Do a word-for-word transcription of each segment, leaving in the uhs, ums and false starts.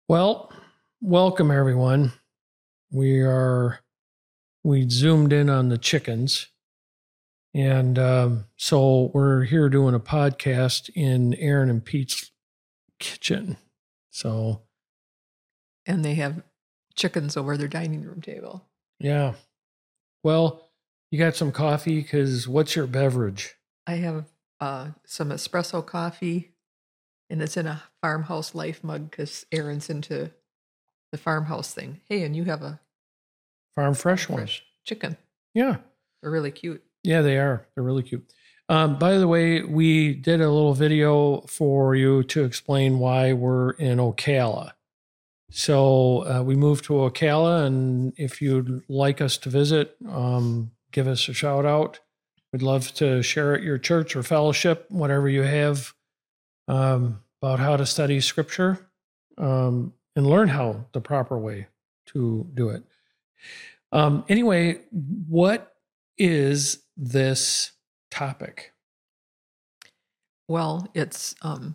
Well, welcome everyone. We are we zoomed in on the chickens, and um, so we're here doing a podcast in Aaron and Pete's kitchen. So, and they have chickens over their dining room table. Yeah. Well, you got some coffee? Because what's your beverage? I have uh, some espresso coffee, and it's in a Farmhouse Life mug because Aaron's into the farmhouse thing. Hey, and you have a Farm fresh farm one. fresh chicken. Yeah. They're really cute. Yeah, they are. They're really cute. Um, by the way, we did a little video for you to explain why we're in Ocala. So uh, we moved to Ocala, and if you'd like us to visit, um, give us a shout out. We'd love to share at your church or fellowship, whatever you have, um, about how to study Scripture um, and learn how the proper way to do it. Um, anyway, what is this topic? Well, it's um,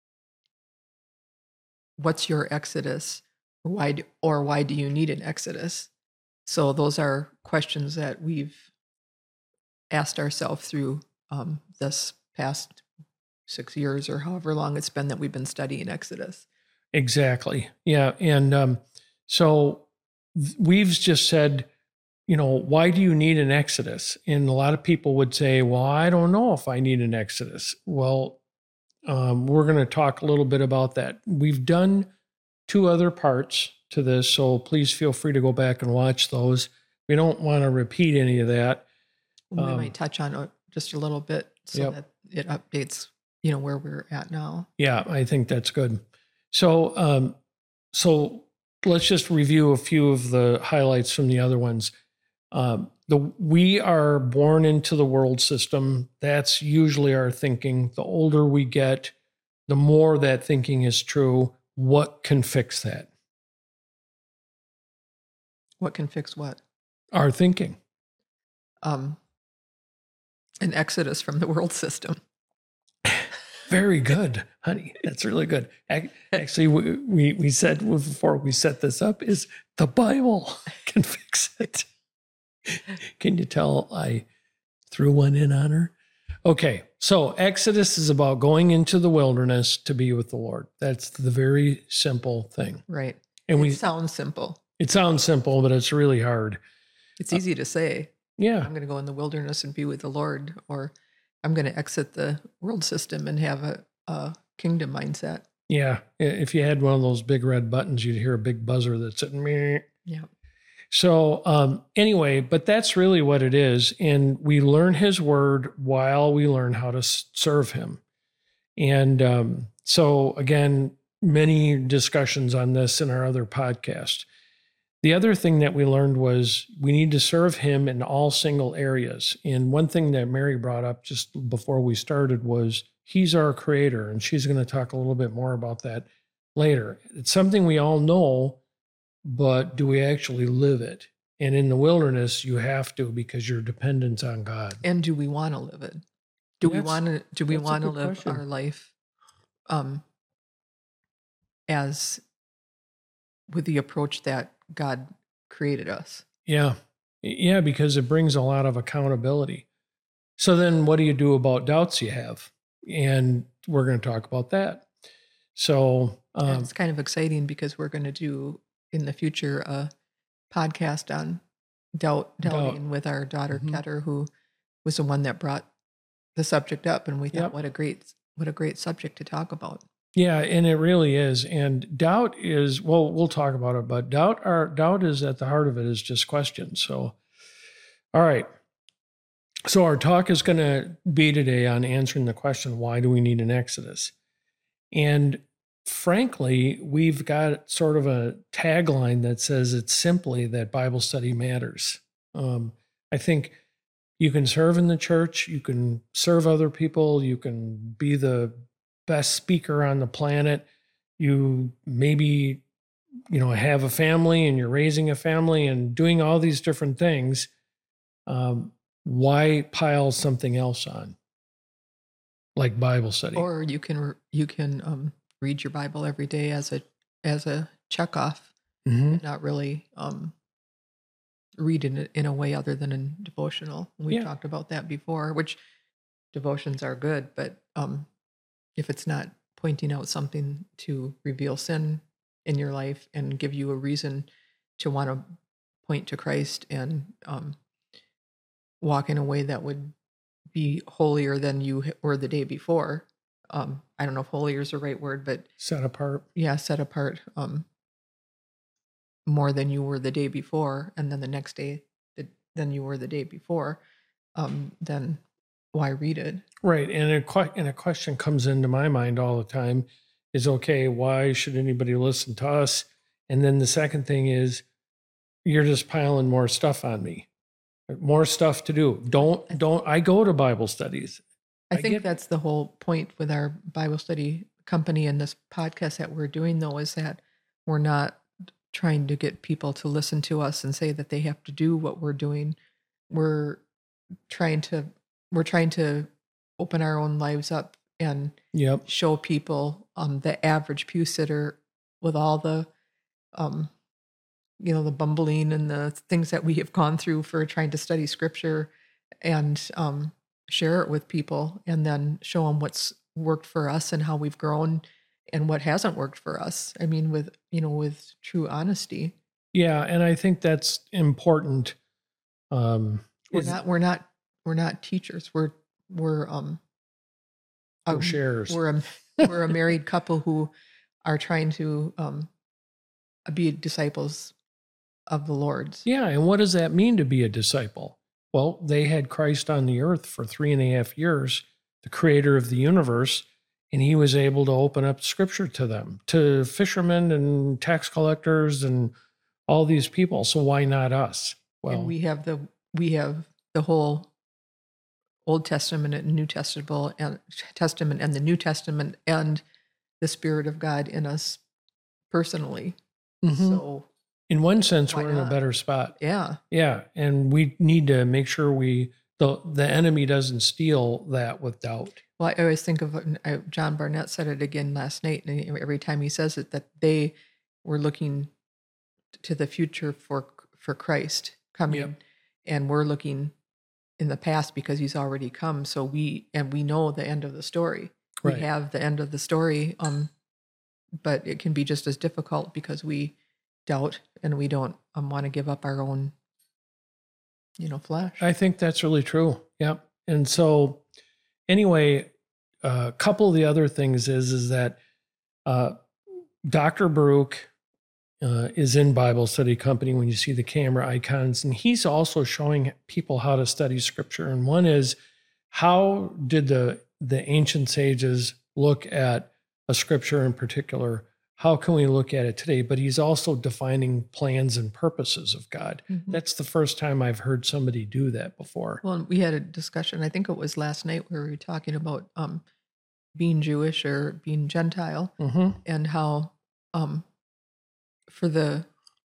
what's your Exodus? Why do, or why do you need an Exodus? So those are questions that we've asked ourselves through um, this past six years or however long it's been that we've been studying Exodus. Exactly. Yeah. And um, so we've just said, you know, why do you need an Exodus? And a lot of people would say, well, I don't know if I need an Exodus. Well, um, we're going to talk a little bit about that. We've done two other parts to this, so please feel free to go back and watch those. We don't want to repeat any of that. We Um, might touch on it just a little bit so Yep. that it updates, you know, where we're at now. Yeah, I think that's good. So, um, so let's just review a few of the highlights from the other ones. Um, the we are born into the world system. That's usually our thinking. The older we get, the more that thinking is true. What can fix that? What can fix what? Our thinking. Um, an exodus from the world system. Very good, honey. That's really good. Ac- Actually, we, we, we said before we set this up is the Bible can fix it. Can you tell I threw one in on her? Okay, so Exodus is about going into the wilderness to be with the Lord. That's the very simple thing. Right. And it we sounds simple. It sounds simple, but it's really hard. It's easy to say. Yeah. I'm going to go in the wilderness and be with the Lord, or I'm going to exit the world system and have a, a kingdom mindset. Yeah. If you had one of those big red buttons, you'd hear a big buzzer that said, meh. Yeah. So um, anyway, but that's really what it is. And we learn his word while we learn how to s- serve him. And um, so again, many discussions on this in our other podcast. The other thing that we learned was we need to serve him in all single areas. And one thing that Mary brought up just before we started was he's our creator. And she's going to talk a little bit more about that later. It's something we all know, but do we actually live it? And in the wilderness, you have to because you're dependent on God. And do we want to live it? Do we That's- want to? Do we that's a want to good live question. our life um, as with the approach that God created us? Yeah. Yeah, because it brings a lot of accountability. So then what do you do about doubts you have? And we're going to talk about that. So, And um, it's kind of exciting because we're going to do in the future a podcast on doubt, Doubt. doubting with our daughter Mhm. Ketter, who was the one that brought the subject up, and we thought, Yep. what a great, what a great subject to talk about. yeah, and it really is. And doubt is, well, we'll talk about it, but doubt our doubt is at the heart of it is just questions. So, all right. So our talk is going to be today on answering the question, why do we need an Exodus? And frankly, we've got sort of a tagline that says it's simply that Bible study matters. Um, I think you can serve in the church, you can serve other people, you can be the best speaker on the planet. You maybe, you know, have a family and you're raising a family and doing all these different things. Um, why pile something else on, like Bible study? Or you can you can um, read your Bible every day as a as a check off Mm-hmm. and not really um, read it in a way other than in devotional. We've Yeah. talked about that before, which devotions are good, but um, if it's not pointing out something to reveal sin in your life and give you a reason to want to point to Christ and um, walk in a way that would be holier than you were the day before. Um, I don't know if holier is the right word, but Set apart. yeah, set apart um, more than you were the day before, and then the next day th- than you were the day before. Um, then why read it? Right. And a, que- and a question comes into my mind all the time is, okay, why should anybody listen to us? And then the second thing is, you're just piling more stuff on me, more stuff to do. Don't, don't, I go to Bible studies. I I think get- that's the whole point with our Bible study company and this podcast that we're doing, though, is that we're not trying to get people to listen to us and say that they have to do what we're doing. We're trying to we're trying to open our own lives up and Yep. show people um, the average pew sitter with all the um, you know the bumbling and the things that we have gone through for trying to study scripture and um, share it with people, and then show them what's worked for us and how we've grown and what hasn't worked for us. I mean, with you know with true honesty. Yeah. And I think that's important. Um, We're is- not we're not we're not teachers. We're we're um We're um, sharers. We're a we're a married couple who are trying to um be disciples of the Lord's. Yeah. And what does that mean to be a disciple? Well, they had Christ on the earth for three and a half years, the creator of the universe, and he was able to open up scripture to them, to fishermen and tax collectors and all these people. So why not us? Well, And we have the we have the whole Old Testament and New Testament and Testament and the New Testament and the Spirit of God in us personally. mhm. So in one sense, why we're in a not? better spot. yeah, Yeah. And we need to make sure we, the, the enemy doesn't steal that with doubt. well, I always think of uh, John Barnett said it again last night, and every time he says it, that they were looking to the future for for Christ coming, Yep. and we're looking in the past because he's already come. So we and we know the end of the story. Right. We have the end of the story, um, but it can be just as difficult because we doubt and we don't um, want to give up our own, you know, flesh. I think that's really true. Yep. And so, anyway, a couple of the other things is is that uh, Doctor Baruch uh, is in Bible Study Company when you see the camera icons, and he's also showing people how to study Scripture. And one is, how did the the ancient sages look at a Scripture in particular? How can we look at it today? But he's also defining plans and purposes of God. Mhm. That's the first time I've heard somebody do that before. Well, we had a discussion, I think it was last night, where we were talking about um, being Jewish or being Gentile, Mm-hmm. and how um, for the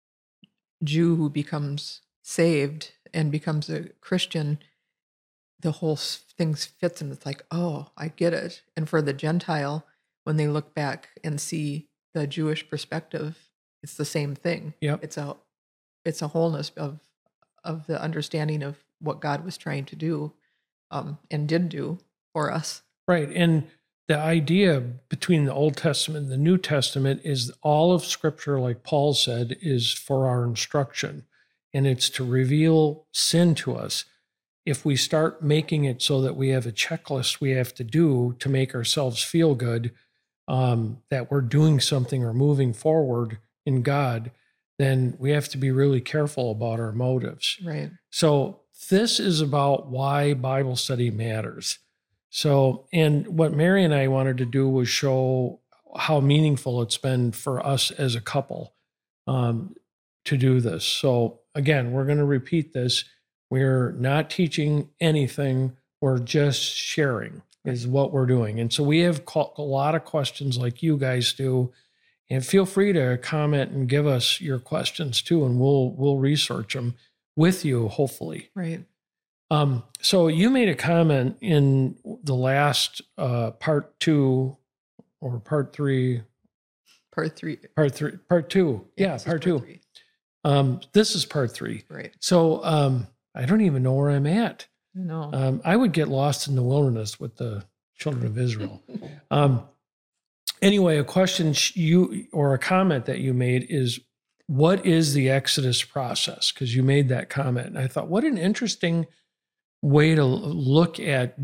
Jew who becomes saved and becomes a Christian, the whole s- thing fits and it's like, oh, I get it. And for the Gentile, when they look back and see the Jewish perspective, it's the same thing. Yep. It's a it's a wholeness of of the understanding of what God was trying to do um, and did do for us. Right. And the idea between the Old Testament and the New Testament is all of Scripture, like Paul said, is for our instruction, and it's to reveal sin to us. If we start making it so that we have a checklist we have to do to make ourselves feel good, um, that we're doing something or moving forward in God, then we have to be really careful about our motives. Right. So this is about why Bible study matters. So, and what Mary and I wanted to do was show how meaningful it's been for us as a couple um, to do this. So again, we're going to repeat this. We're not teaching anything. We're just sharing is what we're doing. And so we have a lot of questions like you guys do. And feel free to comment and give us your questions too, and we'll we'll research them with you, hopefully. Right. Um, so you made a comment in the last uh, part two or part three, part three. Part three, part two. Yeah, Yeah, this is part two. three. Um, this is part three. Right. So um, I don't even know where I'm at. No. Um, I would get lost in the wilderness with the children of Israel. um, anyway, a question sh- you or a comment that you made is, what is the Exodus process? Because you made that comment, and I thought, what an interesting way to l- look at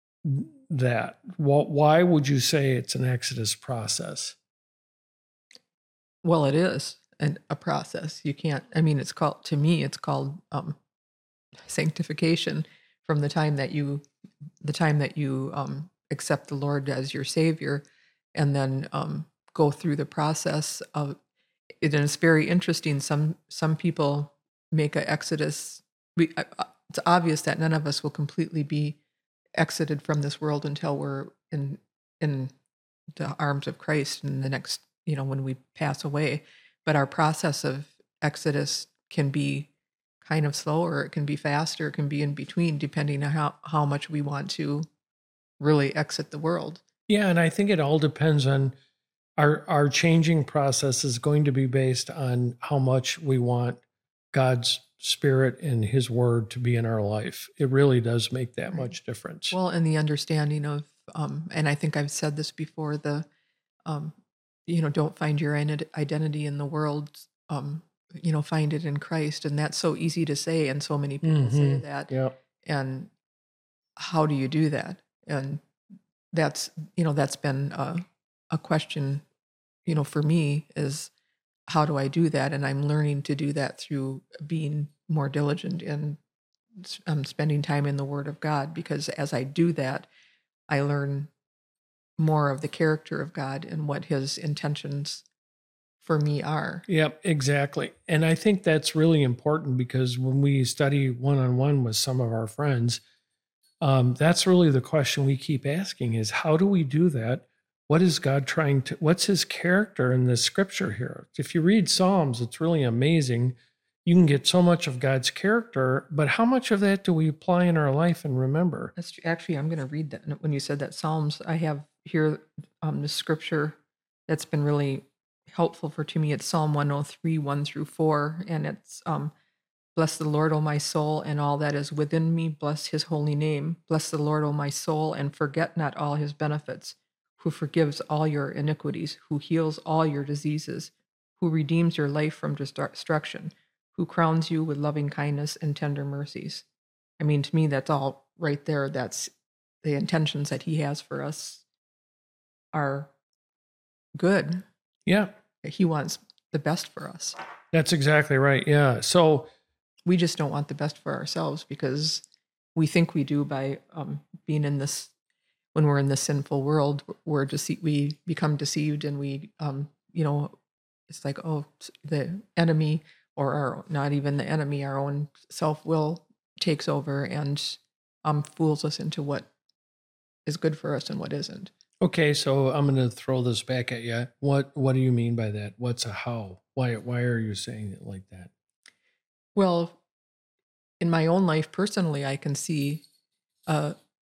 that. Wh- Why would you say it's an Exodus process? Well, it is an, a process. You can't, I mean, it's called, to me, it's called um, sanctification from the time that you, the time that you um, accept the Lord as your Savior, and then um, go through the process of it. And it's very interesting. Some, some people make an exodus. We, I- I- it's obvious that none of us will completely be exited from this world until we're in, in the arms of Christ in the next, you know, when we pass away. But our process of exodus can be kind of slower, it can be faster, it can be in between, depending on how, how much we want to really exit the world. Yeah, and I think it all depends on our our changing process is going to be based on how much we want God's spirit and his word to be in our life. It really does make that Right. much difference. Well, and the understanding of, um, and I think I've said this before, the, um, you know, don't find your ident- identity in the world, um, you know, find it in Christ. And that's so easy to say. And so many people say Mhm. that. Yeah. And how do you do that? And that's, you know, that's been a, a question, you know, for me is, how do I do that? And I'm learning to do that through being more diligent and um, spending time in the Word of God, because as I do that, I learn more of the character of God and what His intentions for me are. Yep, exactly. And I think that's really important because when we study one on one with some of our friends, um, that's really the question we keep asking is how do we do that? What is God trying to, what's his character in the scripture here? If you read Psalms, it's really amazing. You can get so much of God's character, but how much of that do we apply in our life and remember? That's tr- actually, I'm going to read that. When you said that Psalms, I have here um, the scripture that's been really helpful for to me. It's Psalm one oh three, one through four, and it's um, bless the Lord, O my soul, and all that is within me. Bless his holy name. Bless the Lord, O my soul, and forget not all his benefits, who forgives all your iniquities, who heals all your diseases, who redeems your life from destruction, who crowns you with loving kindness and tender mercies. I mean, to me, that's all right there. That's the intentions that he has for us are good. Yeah, He wants the best for us. that's exactly right. Yeah. So, We just don't want the best for ourselves because we think we do by um, being in this, when we're in this sinful world, we're dece- we become deceived and we, um, you know, it's like, oh, the enemy or our, not even the enemy, our own self-will takes over and um, fools us into what is good for us and what isn't. okay, so I'm going to throw this back at you. What what do you mean by that? What's a how? Why why are you saying it like that? Well, in my own life personally, I can see, uh,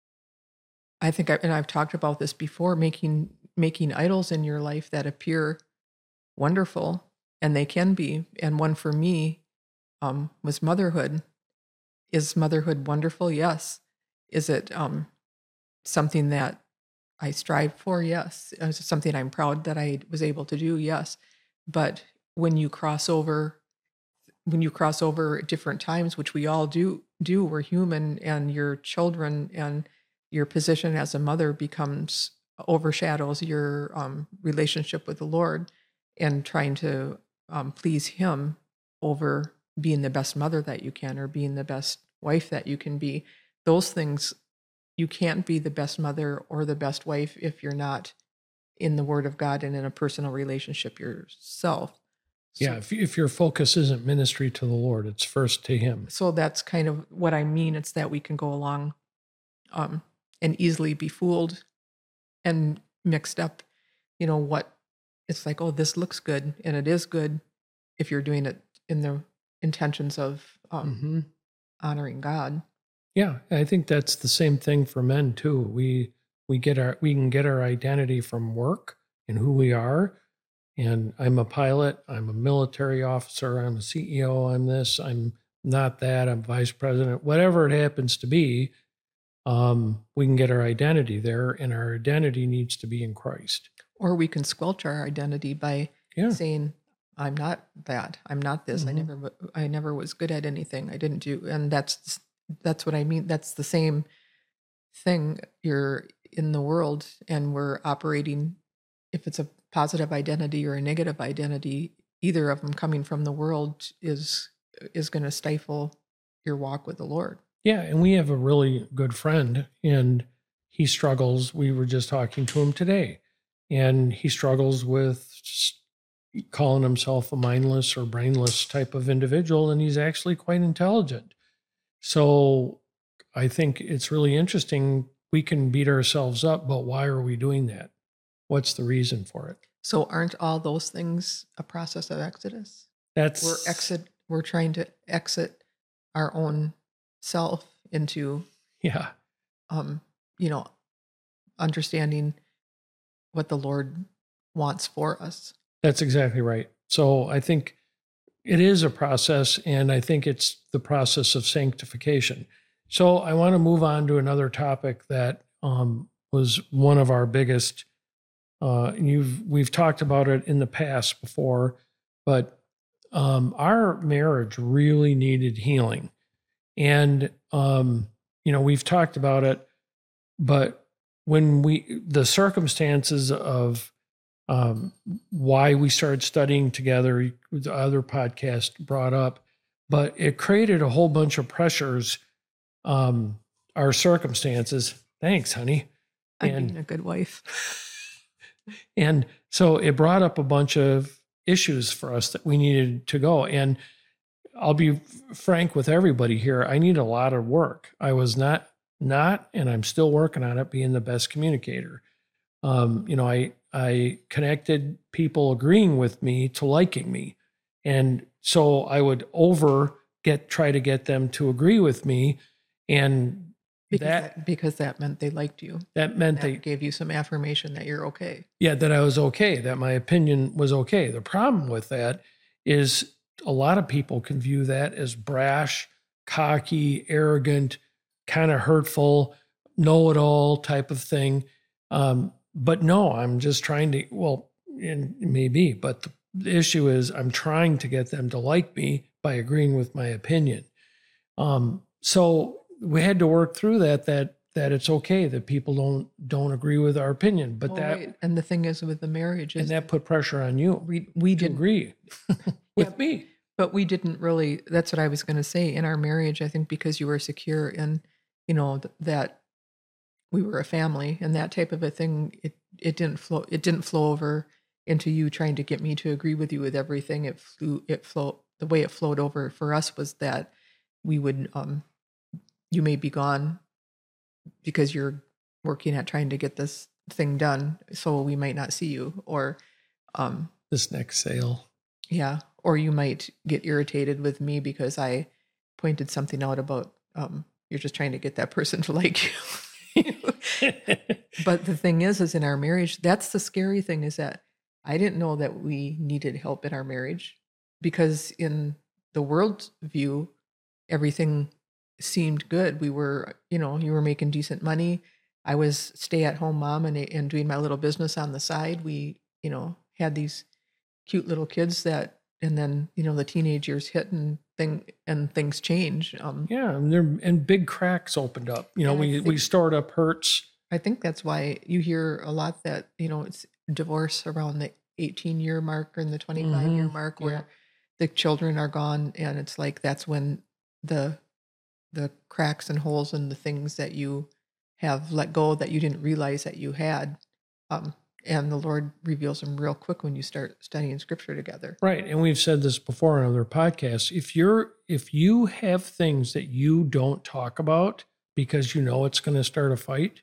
I think, I, and I've talked about this before, making making idols in your life that appear wonderful, and they can be. And one for me um, was motherhood. Is motherhood wonderful? Yes. Is it um, something that I strive for? Yes. Is it something I'm proud that I was able to do? Yes. But when you cross over, when you cross over at different times, which we all do, do, we're human, and your children and your position as a mother becomes overshadows your um, relationship with the Lord and trying to um, please Him over being the best mother that you can or being the best wife that you can be. Those things, you can't be the best mother or the best wife if you're not in the Word of God and in a personal relationship yourself. So, Yeah, if if your focus isn't ministry to the Lord, it's first to him. so that's kind of what I mean. It's that we can go along um, and easily be fooled and mixed up. You know what? It's like, oh, this looks good, and it is good if you're doing it in the intentions of um, Mhm. honoring God. Yeah, I think that's the same thing for men too. We we get our we can get our identity from work and who we are, And I'm a pilot, I'm a military officer, I'm a C E O, I'm this, I'm not that, I'm vice president, whatever it happens to be, um, we can get our identity there, and our identity needs to be in Christ. Or we can squelch our identity by Yeah. saying, I'm not that. I'm not this. Mhm. I never w- I never was good at anything. I didn't do and that's that's what I mean. That's the same thing. You're in the world and we're operating if it's a positive identity or a negative identity, either of them coming from the world is is going to stifle your walk with the Lord. Yeah, and we have a really good friend, and he struggles. We were just talking to him today, and he struggles with s- calling himself a mindless or brainless type of individual, and he's actually quite intelligent. So I think it's really interesting. We can beat ourselves up, but why are we doing that? What's the reason for it? So aren't all those things a process of exodus? That's We're exit we're trying to exit our own self into yeah, um, you know, understanding what the Lord wants for us. that's exactly right. So I think it is a process, and I think it's the process of sanctification. So I want to move on to another topic that um, was one of our biggest. Uh, you've we've talked about it in the past before, but um, our marriage really needed healing, and um, you know we've talked about it, but when we the circumstances of um, why we started studying together, the other podcast brought up, but it created a whole bunch of pressures. Um, our circumstances. Thanks, honey. I'm And being a good wife. and so it brought up a bunch of issues for us that we needed to go. And I'll be frank with everybody here. I need a lot of work. I was not, not, and I'm still working on it, being the best communicator. Um, you know, I, I connected people agreeing with me to liking me. And so I would over get, try to get them to agree with me. And Because that, that, because that meant they liked you. that meant That they, gave you some affirmation that you're okay. yeah, that I was okay, that my opinion was okay. The problem with that is a lot of people can view that as brash, cocky, arrogant, kind of hurtful, know it all type of thing. Um, but no, I'm just trying to, well, and maybe, but the, the issue is I'm trying to get them to like me by agreeing with my opinion. Um, so we had to work through that, that that it's okay that people don't don't agree with our opinion, but Oh, that right. And the thing is with the marriage is and that put pressure on you we we to didn't agree with Yeah. me. But we didn't really, that's what I was going to say in our marriage. I think because you were secure in, you know, th- that we were a family and that type of a thing, it, it didn't flow, it didn't flow over into you trying to get me to agree with you with everything. It flew, it flowed, the way it flowed over for us was that we would, um, you may be gone because you're working at trying to get this thing done. So we might not see you or, um, This next sale. yeah, or you might get irritated with me because I pointed something out about um, you're just trying to get that person to like you. But the thing is, is in our marriage, that's the scary thing is that I didn't know that we needed help in our marriage because in the world's view, everything seemed good. We were, you know, you were making decent money. I was stay at home mom and, and doing my little business on the side. We, you know, had these cute little kids that and then you know the teenage years hit and thing and things change um Yeah, and there and big cracks opened up. You know, And I we we think- stored up hurts. I think that's why you hear a lot that you know it's divorce around the eighteen year mark or in the twenty-five year Mhm, mark yeah. where the children are gone and it's like that's when the the cracks and holes and the things that you have let go that you didn't realize that you had um and the Lord reveals them real quick when you start studying scripture together. Right. And we've said this before on other podcasts. If you're if you have things that you don't talk about because you know it's going to start a fight,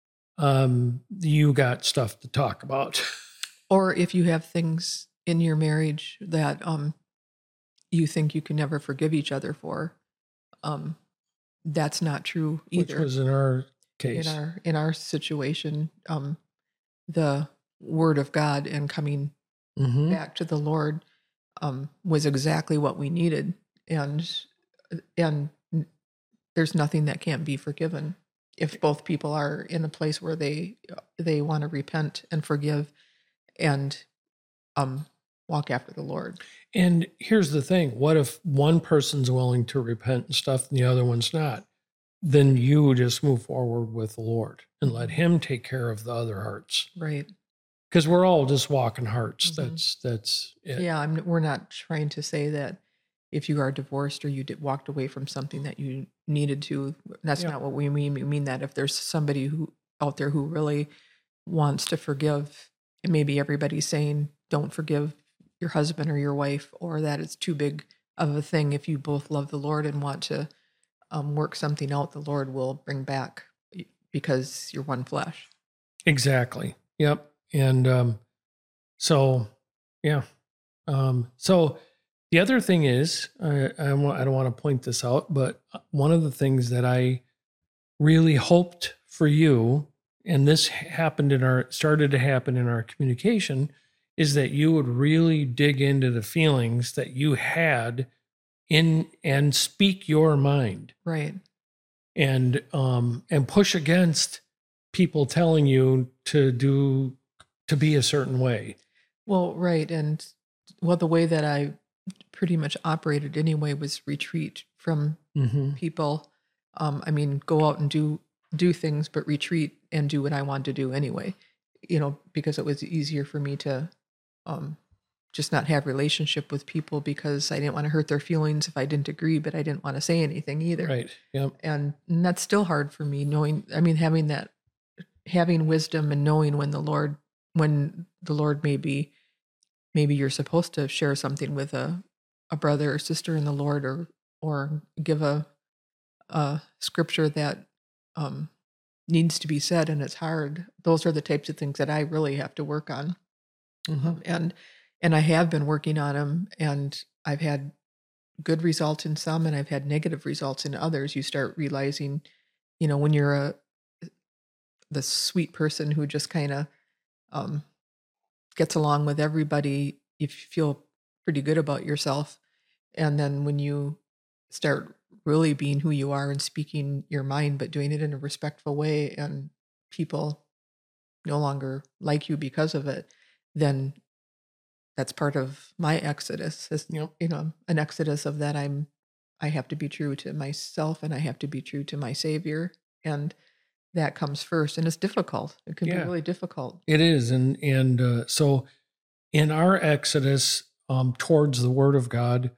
um, you got stuff to talk about. Or if you have things in your marriage that um you think you can never forgive each other for, um that's not true Which either. was in our In case. our in our situation, um the word of God and coming Mm-hmm. back to the Lord um, was exactly what we needed. And and there's nothing that can't be forgiven if both people are in a place where they they want to repent and forgive and um, walk after the Lord. And here's the thing: what if one person's willing to repent and stuff, and the other one's not? Then you just move forward with the Lord and let Him take care of the other hearts, Right. because we're all just walking hearts. Mhm. That's that's it. Yeah, I'm, we're not trying to say that if you are divorced or you did, walked away from something that you needed to, that's Yeah. not what we mean. We mean that if there's somebody who out there who really wants to forgive, and maybe everybody's saying don't forgive your husband or your wife, or that it's too big of a thing. If you both love the Lord and want to um, work something out, the Lord will bring back because you're one flesh. Exactly. Yep. And um, so, yeah. Um, so the other thing is, I, I, wa- I don't want to point this out, but one of the things that I really hoped for you, and this happened in our, started to happen in our communication, is that you would really dig into the feelings that you had in and speak your mind Right. and um and push against people telling you to do to be a certain way. Well, right. And well, the way that I pretty much operated anyway was retreat from Mm-hmm. people. Um, I mean, go out and do do things, but retreat and do what I wanted to do anyway. You know, because it was easier for me to um, just not have relationship with people because I didn't want to hurt their feelings if I didn't agree, but I didn't want to say anything either. Right. Yep. And, and that's still hard for me. Knowing, I mean, having that, having wisdom and knowing when the Lord, when the Lord may be, maybe you're supposed to share something with a a brother or sister in the Lord, or or give a a scripture that um, needs to be said, and it's hard. Those are the types of things that I really have to work on, Mm-hmm. um, and and I have been working on them, and I've had good results in some, and I've had negative results in others. You start realizing, you know, when you're a the sweet person who just kind of um, gets along with everybody, you feel pretty good about yourself. And then when you start really being who you are and speaking your mind, but doing it in a respectful way, and people no longer like you because of it, then that's part of my exodus. Is, Yep. you know, an exodus of that I'm, I have to be true to myself and I have to be true to my Savior. And that comes first. And it's difficult. It can be Yeah. really difficult. It is. And and uh, so in our exodus um towards the Word of God,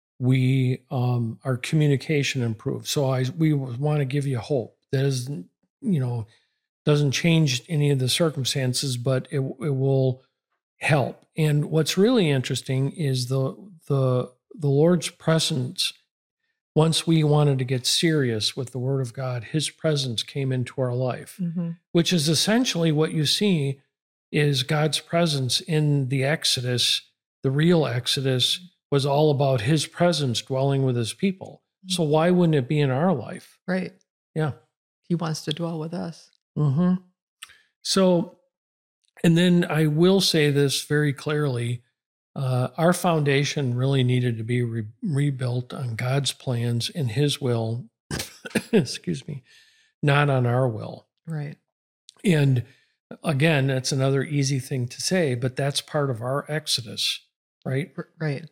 we um our communication improved. So I we want to give you hope. That is, you know, doesn't change any of the circumstances, but it it will help. And what's really interesting is the the the Lord's presence. Once we wanted to get serious with the Word of God, His presence came into our life, Mm-hmm. which is essentially what you see is God's presence in the Exodus. The real Exodus was all about His presence dwelling with His people. So why wouldn't it be in our life? Right. Yeah. He wants to dwell with us. Mm-hmm. So, and then I will say this very clearly. Uh, our foundation really needed to be re- rebuilt on God's plans and His will, excuse me, not on our will. Right. And again, that's another easy thing to say, but that's part of our exodus, right? R- Right.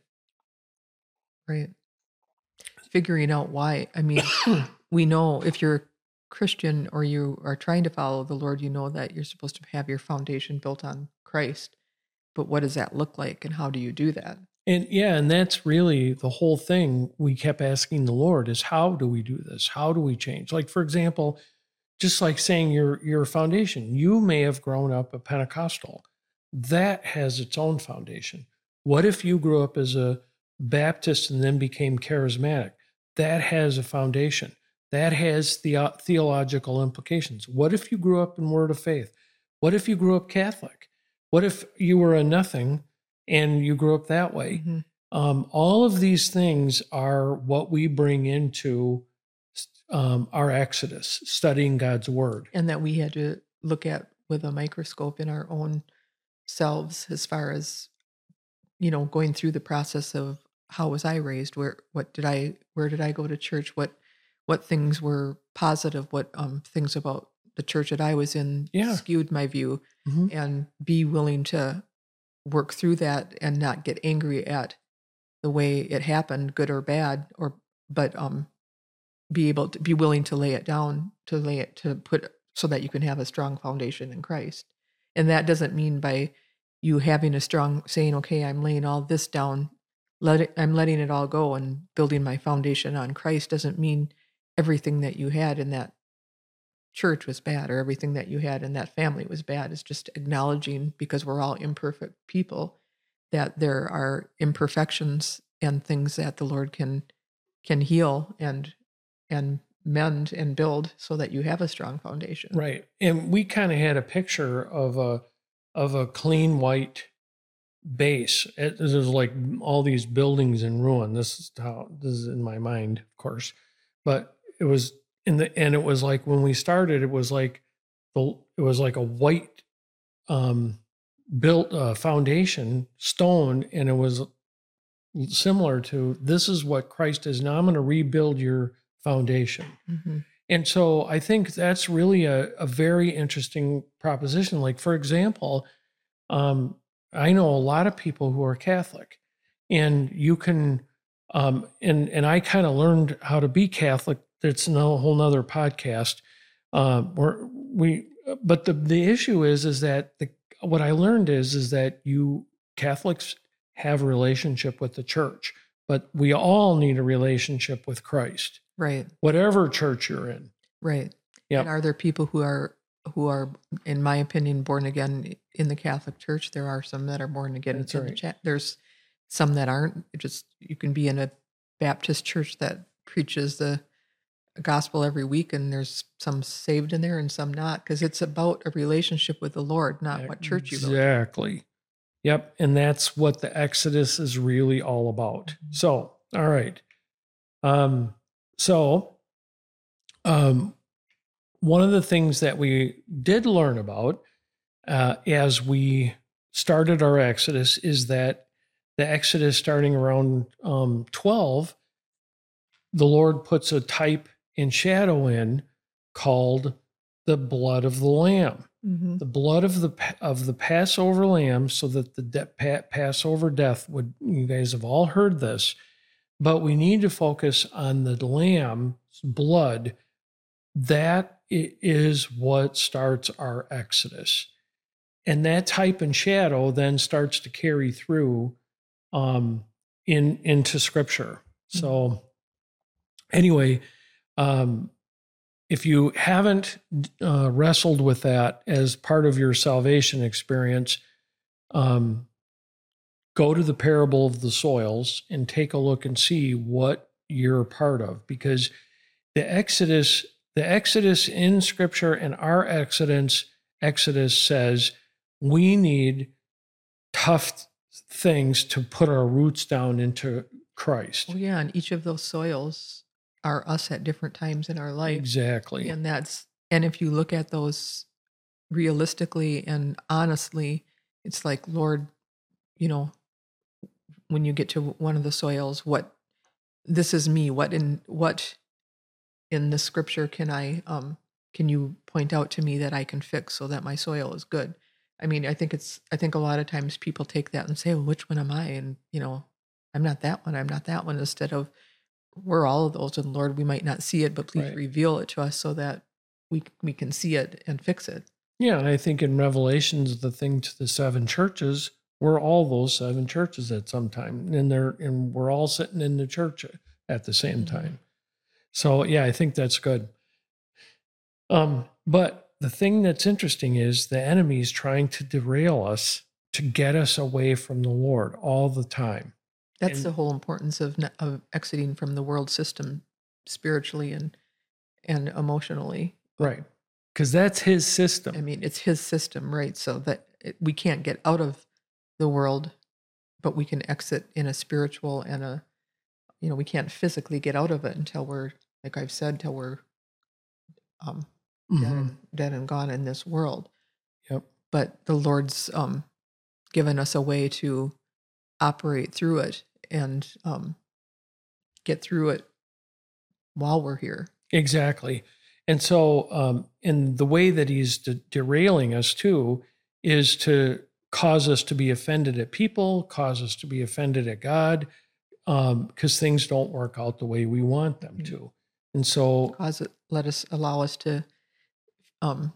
Right. Figuring out why. I mean, we know if you're Christian or you are trying to follow the Lord, you know that you're supposed to have your foundation built on Christ. But what does that look like and how do you do that? And yeah, and that's really the whole thing we kept asking the Lord is how do we do this? How do we change? Like, for example, just like saying your your foundation, you may have grown up a Pentecostal. That has its own foundation. What if you grew up as a Baptist and then became charismatic? That has a foundation. That has the theological implications. What if you grew up in Word of Faith? What if you grew up Catholic? What if you were a nothing and you grew up that way? Mm-hmm. Um, all of these things are what we bring into um, our exodus, studying God's Word. And that we had to look at with a microscope in our own selves as far as you know, going through the process of how was I raised? Where what did I where did I go to church? What what things were positive? What um things about the church that I was in Yeah. skewed my view, Mhm. and be willing to work through that and not get angry at the way it happened, good or bad, or but um be able to be willing to lay it down, to lay it to put so that you can have a strong foundation in Christ. And that doesn't mean by you having a strong saying, okay, I'm laying all this down, let it, I'm letting it all go and building my foundation on Christ doesn't mean everything that you had in that church was bad or everything that you had in that family was bad. It's just acknowledging, because we're all imperfect people, that there are imperfections and things that the Lord can can heal and and mend and build so that you have a strong foundation. Right. And we kind of had a picture of a of a clean white base. It, there's like all these buildings in ruin. This is how this is in my mind, of course. But it was in the and it was like when we started, it was like the it was like a white um built uh, foundation stone, and it was similar to this is what Christ is. Now I'm going to rebuild your foundation. Mm-hmm. And so I think that's really a, a very interesting proposition. Like, for example, um, I know a lot of people who are Catholic, and you can, um, and and I kind of learned how to be Catholic. That's a whole nother podcast. Uh, where we, but the the issue is, is that the what I learned is, is that you Catholics have a relationship with the church, but we all need a relationship with Christ, Right. whatever church you're in. Right. Yep. And are there people who are who are, in my opinion, born again in the Catholic Church? There are some that are born again That's in right. the chat. There's some that aren't. It just you can be in a Baptist church that preaches the gospel every week, and there's some saved in there and some not, because it's about a relationship with the Lord, not what church you go to. Exactly. Yep. And that's what the Exodus is really all about. So, all right. Um, so, um, one of the things that we did learn about uh, as we started our Exodus is that the Exodus starting around um, twelve, the Lord puts a type and shadow in called the blood of the Lamb. Mm-hmm. The blood of the of the Passover lamb, so that the de- pa- Passover death would. You guys have all heard this, but we need to focus on the lamb's blood. That is what starts our Exodus, and that type and shadow then starts to carry through um, in into Scripture. So, anyway. Um, If you haven't uh, wrestled with that as part of your salvation experience, um, go to the parable of the soils and take a look and see what you're a part of, because the Exodus, the Exodus in Scripture and our Exodus, Exodus says we need tough things to put our roots down into Christ. Well, yeah, and each of those soils are us at different times in our life. Exactly. And that's and if you look at those realistically and honestly, it's like, Lord, you know, when you get to one of the soils, what this is me, what in what in the scripture can I um can you point out to me that I can fix so that my soil is good? I mean, I think it's I think a lot of times people take that and say, well, which one am I? And you know, I'm not that one, I'm not that one, instead of we're all of those, and Lord, we might not see it, but please Right. reveal it to us so that we we can see it and fix it. Yeah, and I think in Revelations, the thing to the seven churches, we're all those seven churches at some time, and they're and we're all sitting in the church at the same Mhm. time. So yeah, I think that's good. Um, but the thing that's interesting is the enemy's trying to derail us to get us away from the Lord all the time. That's And- the whole importance of n- of exiting from the world system spiritually and and emotionally. Right. Because that's his system. I mean, it's his system, right? So that it, we can't get out of the world, but we can exit in a spiritual and a, you know, we can't physically get out of it until we're, like I've said, until we're um, dead, Mhm. and, dead and gone in this world. Yep. But the Lord's um, given us a way to operate through it and um, get through it while we're here. Exactly. And so, um, and the way that he's de- derailing us too is to cause us to be offended at people, cause us to be offended at God, because um, things don't work out the way we want them to. And so, cause it, let us allow us to um,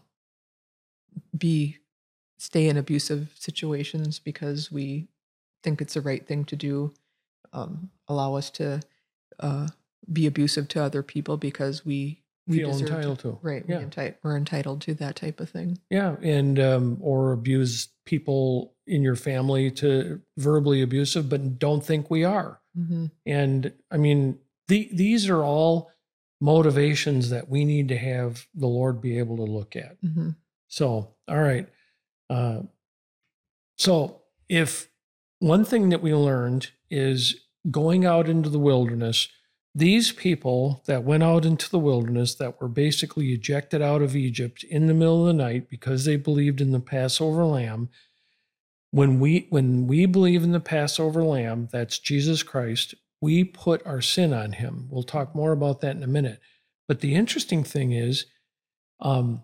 be stay in abusive situations because we think it's the right thing to do. Um, allow us to uh, be abusive to other people because we we feel deserve entitled to, to. right? Yeah. We enti- we're entitled to that type of thing. Yeah, and um, or abuse people in your family to verbally abusive, but don't think we are. Mm-hmm. And I mean, the, these are all motivations that we need to have the Lord be able to look at. Mm-hmm. So, all right. Uh, so, if one thing that we learned is going out into the wilderness, these people that went out into the wilderness that were basically ejected out of Egypt in the middle of the night because they believed in the Passover lamb, when we when we believe in the Passover lamb, that's Jesus Christ, we put our sin on him. We'll talk more about that in a minute. But the interesting thing is, um,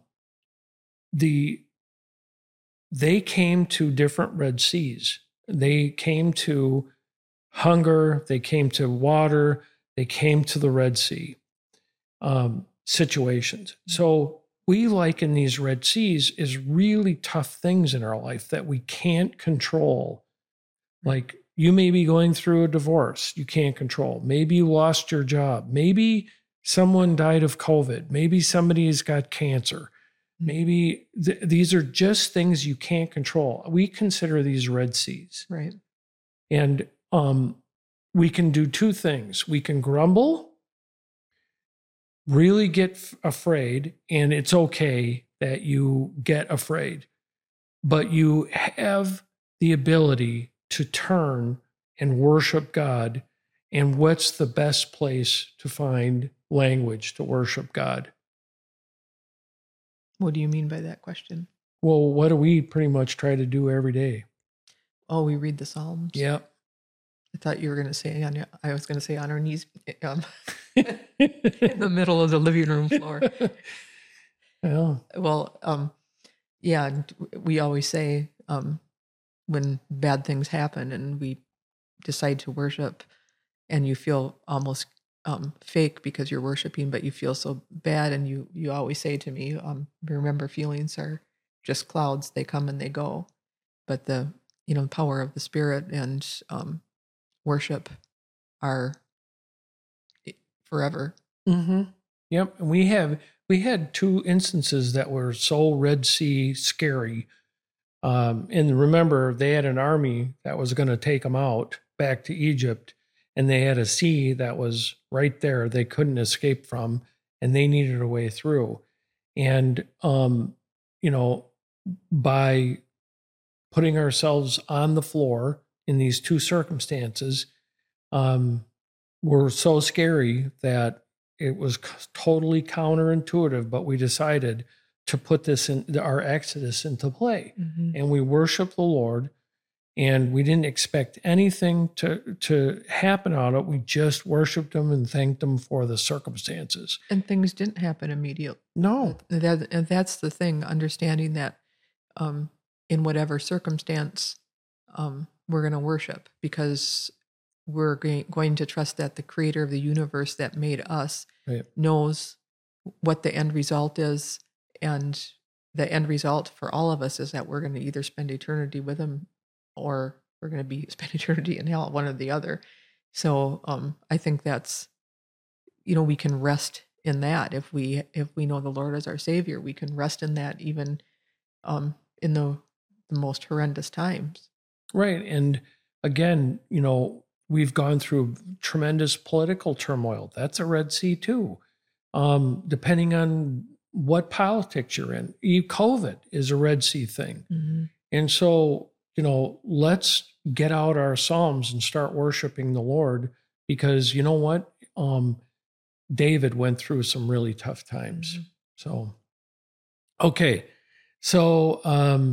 the they came to different Red Seas. They came to hunger. They came to water. They came to the Red Sea um, situations. So we liken these Red Seas as really tough things in our life that we can't control. Like you may be going through a divorce you can't control. Maybe you lost your job. Maybe someone died of COVID. Maybe somebody's got cancer. Maybe th- these are just things you can't control. We consider these Red Seas. Right. And um, we can do two things. We can grumble, really get f- afraid, and it's okay that you get afraid, but you have the ability to turn and worship God. And what's the best place to find language to worship God? What do you mean by that question? Well, what do we pretty much try to do every day? Oh, we read the Psalms. Yeah. I thought you were going to say on. I was going to say on our knees, um, in the middle of the living room floor. Yeah. Well, um, yeah, and we always say um, when bad things happen and we decide to worship, and you feel almost um, fake because you're worshiping, but you feel so bad, and you you always say to me, um, "Remember, feelings are just clouds; they come and they go." But the you know power of the Spirit and um, worship are forever. Mm-hmm. Yep. And we have we had two instances that were so Red Sea scary. Um, and remember, they had an army that was going to take them out back to Egypt, and they had a sea that was right there they couldn't escape from, and they needed a way through. And um, you know, by putting ourselves on the floor in these two circumstances, um, were so scary that it was c- totally counterintuitive, but we decided to put this in our Exodus into play. Mm-hmm. And we worshiped the Lord, and we didn't expect anything to, to happen out of it. We just worshiped him and thanked him for the circumstances. And things didn't happen immediately. No. That, and that's the thing, understanding that um, in whatever circumstance, um, we're going to worship because we're going, going to trust that the creator of the universe that made us Right. knows what the end result is. And the end result for all of us is that we're going to either spend eternity with him or we're going to be spend eternity in hell, one or the other. So um, I think that's, you know, we can rest in that. If we, if we know the Lord as our Savior, we can rest in that even um, in the, the most horrendous times. Right. And again, you know, we've gone through tremendous political turmoil. That's a Red Sea too. Um, depending on what politics you're in, E- COVID is a Red Sea thing. Mm-hmm. And so, you know, let's get out our Psalms and start worshiping the Lord, because you know what? Um, David went through some really tough times. Mm-hmm. So, okay. So, um,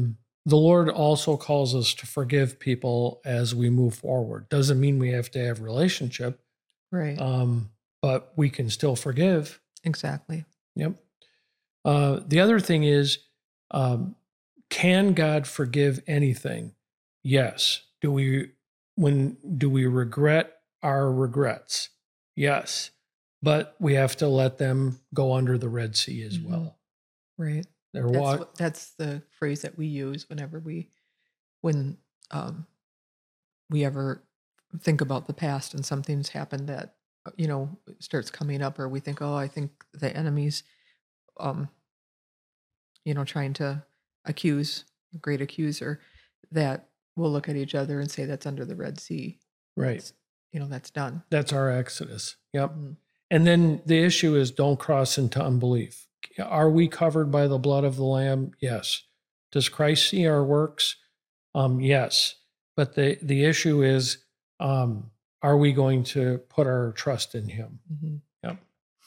the Lord also calls us to forgive people as we move forward. Doesn't mean we have to have relationship, Right. um, but we can still forgive. Exactly. Yep. Uh, the other thing is, um, can God forgive anything? Yes. Do we when do we regret our regrets? Yes. But we have to let them go under the Red Sea as Mhm. well. Right. They're That's what what, that's the phrase that we use whenever we when um, we ever think about the past and something's happened that uh, you know starts coming up, or we think, oh, I think the enemy's um, you know trying to accuse the great accuser, that we'll look at each other and say that's under the Red Sea. right. That's you know that's done. That's our Exodus. Yep. Mhm. And then the issue is don't cross into unbelief. Are we covered by the blood of the Lamb? Yes. Does Christ see our works? Um, yes. But the, the issue is, um, are we going to put our trust in him? Mhm. Yep.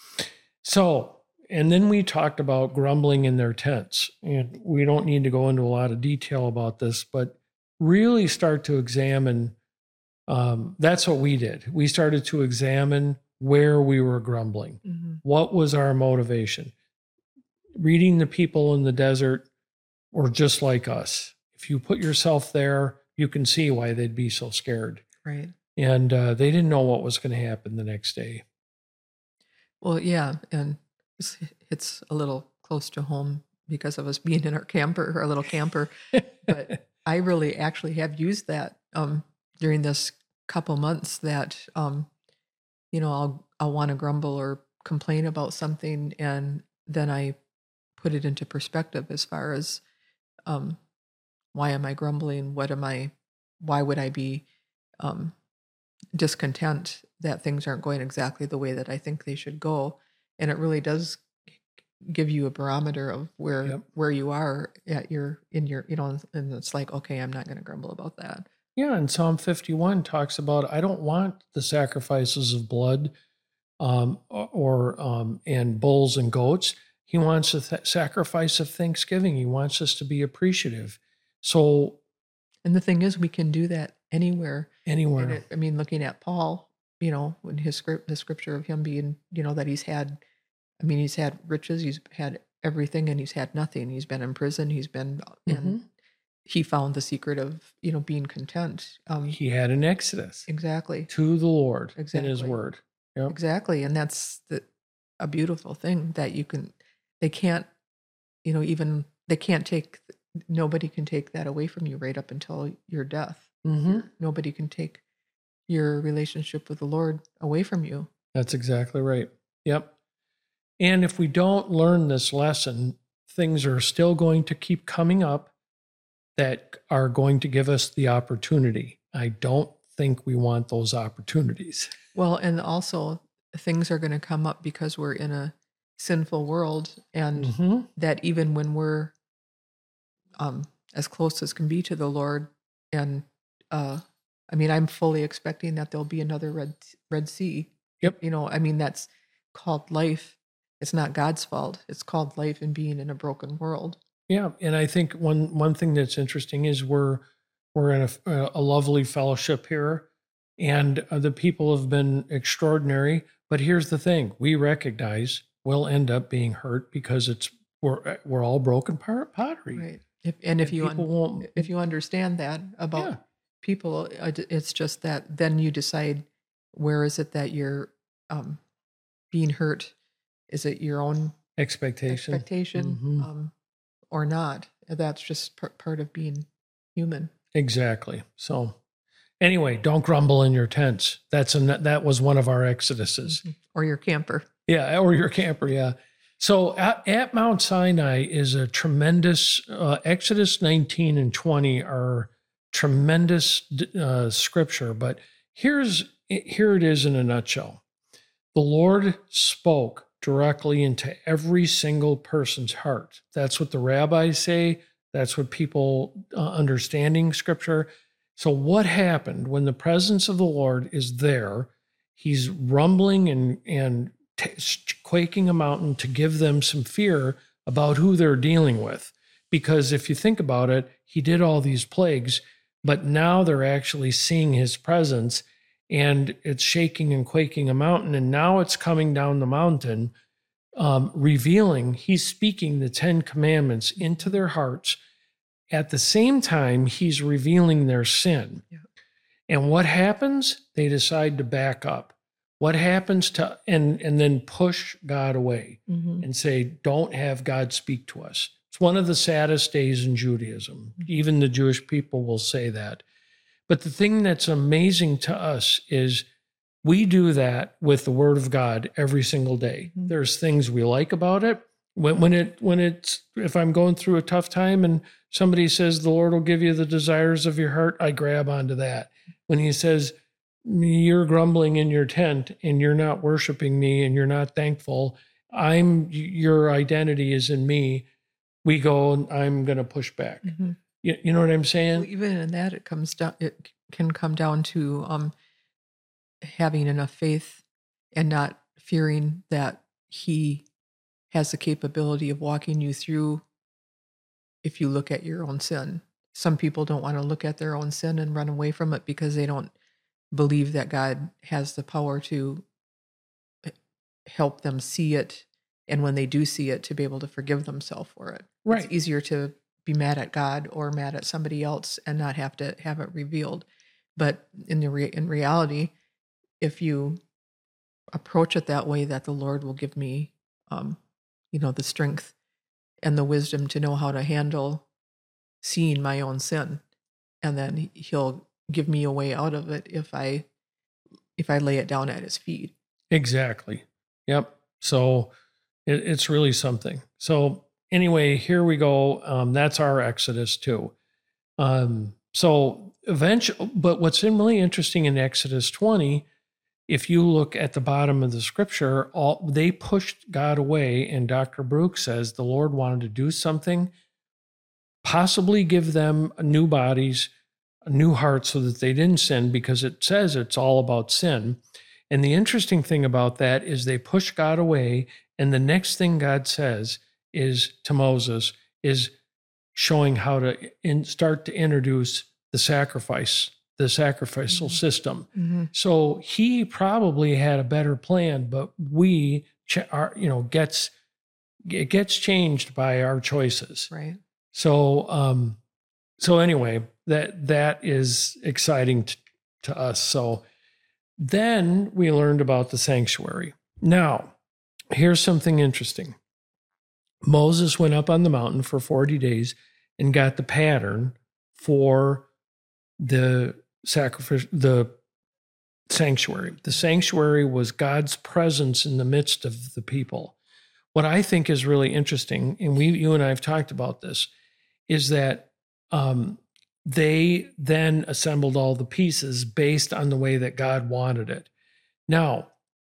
So, and then we talked about grumbling in their tents. And we don't need to go into a lot of detail about this, but really start to examine. Um, that's what we did. We started to examine where we were grumbling. Mhm. What was our motivation? Reading the people in the desert were just like us. If you put yourself there, you can see why they'd be so scared. Right. And uh, they didn't know what was going to happen the next day. Well, yeah, and it's, it's a little close to home because of us being in our camper, our little camper. But I really actually have used that um, during this couple months. That um, you know, I'll I'll want to grumble or complain about something, and then I put it into perspective as far as um, why am I grumbling? What am I? Why would I be um, discontent that things aren't going exactly the way that I think they should go? And it really does give you a barometer of where Yep. where you are at your in your you know and it's like, okay, I'm not going to grumble about that. Yeah, and Psalm fifty-one talks about, I don't want the sacrifices of blood um, or um, and bulls and goats. He wants a th- sacrifice of thanksgiving. He wants us to be appreciative. So And the thing is, we can do that anywhere. anywhere, And it, I mean, looking at Paul, you know, when his script, the scripture of him being, you know, that he's had, I mean, he's had riches, he's had everything, and he's had nothing. He's been in prison, he's been, and Mhm. he found the secret of, you know, being content. Um, he had an exodus exactly, to the Lord in His Exactly. Word. Yep. exactly, and that's the a beautiful thing that you can. They can't, you know, even they can't take. Nobody can take that away from you right up until your death. hmm Nobody can take your relationship with the Lord away from you. That's exactly right. Yep. And if we don't learn this lesson, things are still going to keep coming up that are going to give us the opportunity. I don't think we want those opportunities. Well, and also things are going to come up because we're in a sinful world, and hmm that even when we're um, as close as can be to the Lord, and uh, I mean, I'm fully expecting that there'll be another red Red Sea. Yep. You know, I mean, that's called life. It's not God's fault. It's called life and being in a broken world. Yeah, and I think one one thing that's interesting is we're we're in a, a lovely fellowship here, and uh, the people have been extraordinary. But here's the thing: we recognize we'll end up being hurt because it's we're we're all broken pot- pottery. Right. If, and if And you people un, won't. if you understand that about Yeah, people, uh, d- it's just that then you decide where is it that you're um, being hurt. Is it your own expectation. expectation Mhm. um, or not? That's just par- part of being human. Exactly. So anyway, don't grumble in your tents. That's a, that was one of our exoduses. Mhm. Or your camper. Yeah, or your camper. Yeah. So at, at Mount Sinai is a tremendous, uh, Exodus nineteen and twenty are tremendous uh, scripture. But here's here it is in a nutshell. The Lord spoke directly into every single person's heart. That's what the rabbis say. That's what people uh, understanding scripture. So what happened when the presence of the Lord is there? He's rumbling and and t- quaking a mountain to give them some fear about who they're dealing with. Because if you think about it, he did all these plagues, but now they're actually seeing his presence, and it's shaking and quaking a mountain. And now it's coming down the mountain, um, revealing, he's speaking the Ten Commandments into their hearts. At the same time, he's revealing their sin. Yeah. And what happens? They decide to back up. What happens to, and, and then push God away Mm-hmm. and say, don't have God speak to us. It's one of the saddest days in Judaism. Even the Jewish people will say that. But the thing that's amazing to us is we do that with the Word of God every single day. Mhm. There's things we like about it. When, when it when it's if I'm going through a tough time and somebody says the Lord will give you the desires of your heart, I grab onto that. When he says you're grumbling in your tent and you're not worshiping me and you're not thankful, I'm your identity is in me. We go, I'm going to push back. Mm-hmm. You, you know what I'm saying? Well, even in that, it comes down. It can come down to um, having enough faith and not fearing that He has the capability of walking you through. If you look at your own sin, some people don't want to look at their own sin and run away from it because they don't believe that God has the power to help them see it, and when they do see it, to be able to forgive themselves for it. Right. It's easier to be mad at God or mad at somebody else and not have to have it revealed. But in the re- in reality, if you approach it that way, that the Lord will give me, um, you know, the strength and the wisdom to know how to handle seeing my own sin, and then He'll give me a way out of it if I if I lay it down at His feet. Exactly. Yep. So it, it's really something. So anyway, here we go. Um, that's our Exodus too. Um, so eventually, but what's really interesting in Exodus twenty, if you look at the bottom of the scripture, all they pushed God away, and Doctor Baruch says the Lord wanted to do something, possibly give them new bodies, a new heart, so that they didn't sin, because it says it's all about sin. And the interesting thing about that is they push God away, and the next thing God says is to Moses is showing how to in, start to introduce the sacrifice, the sacrificial Mm-hmm. system. Mm-hmm. So he probably had a better plan, but we, ch- our, you know, gets it gets changed by our choices. Right. So, um, so anyway, that that is exciting t- to us. So then we learned about the sanctuary. Now, here's something interesting. Moses went up on the mountain for forty days and got the pattern for the sacrifice, the sanctuary. The sanctuary was God's presence in the midst of the people. What I think is really interesting, and we, you and I have talked about this, is that um, they then assembled all the pieces based on the way that God wanted it. Now,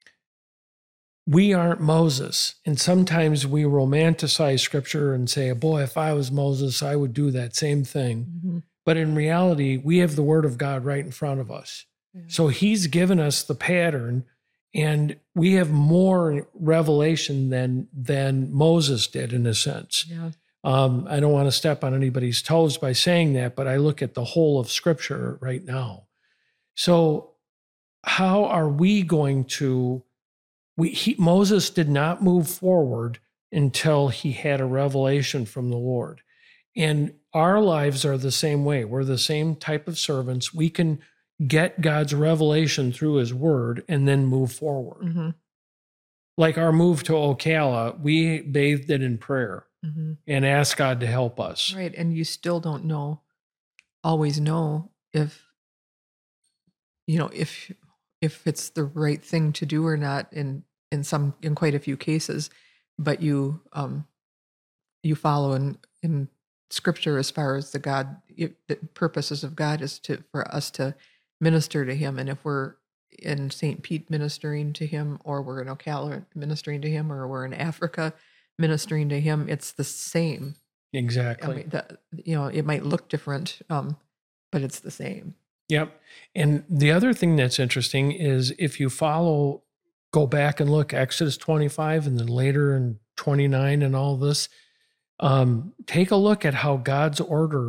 we aren't Moses, and sometimes we romanticize scripture and say, boy, if I was Moses, I would do that same thing. Mm-hmm. But in reality, we have the word of God right in front of us. Yeah. So he's given us the pattern, and we have more revelation than than Moses did, in a sense. Yeah. Um, I don't want to step on anybody's toes by saying that, but I look at the whole of Scripture right now. So how are we going to, we, he, Moses did not move forward until he had a revelation from the Lord. And our lives are the same way. We're the same type of servants. We can get God's revelation through his word and then move forward. Mm-hmm. Like our move to Ocala, we bathed it in prayer. Mm-hmm. And ask God to help us. Right. And you still don't know, always know if, you know, if, if it's the right thing to do or not in, in some, in quite a few cases, but you, um, you follow in, in scripture as far as the God, the purposes of God is to, for us to minister to him. And if we're in Saint Pete ministering to him, or we're in Ocala ministering to him, or we're in Africa ministering to him, it's the same. Exactly. I mean, the, you know, it might look different, um, but it's the same. Yep. And the other thing that's interesting is if you follow, go back and look Exodus twenty-five and then later in twenty-nine and all this, um, take a look at how God's order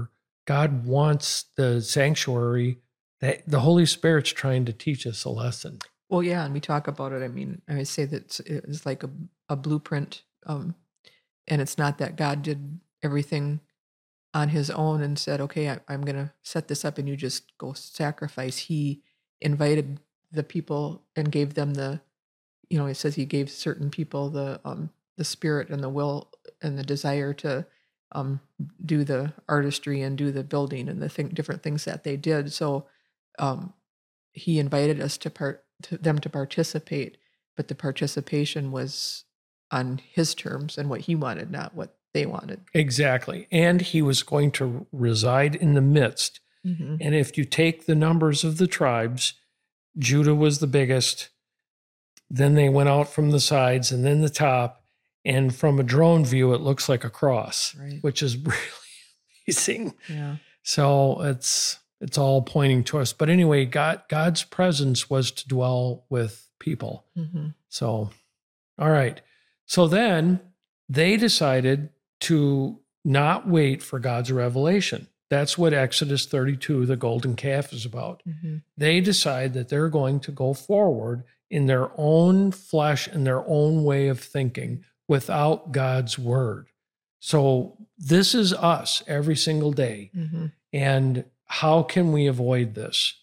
God wants the sanctuary, that the Holy Spirit's trying to teach us a lesson. Well, yeah, and we talk about it. I mean, I would say that it's, it's like a, a blueprint, um, and it's not that God did everything on his own and said, okay, I, I'm going to set this up and you just go sacrifice. He invited the people and gave them the, you know, it says he gave certain people the um, the spirit and the will and the desire to um, do the artistry and do the building and the thing, different things that they did. So um, he invited us to part to them to participate, but the participation was on his terms and what he wanted, not what they wanted. Exactly. And he was going to reside in the midst. Mm-hmm. And if you take the numbers of the tribes, Judah was the biggest. Then they went out from the sides and then the top. And from a drone view, it looks like a cross, Right. which is really amazing. Yeah. So it's it's all pointing to us. But anyway, God God's presence was to dwell with people. Mm-hmm. So, all right. So then they decided to not wait for God's revelation. That's what Exodus thirty-two, the golden calf, is about. Mm-hmm. They decide that they're going to go forward in their own flesh and their own way of thinking without God's word. So this is us every single day. Mm-hmm. And how can we avoid this?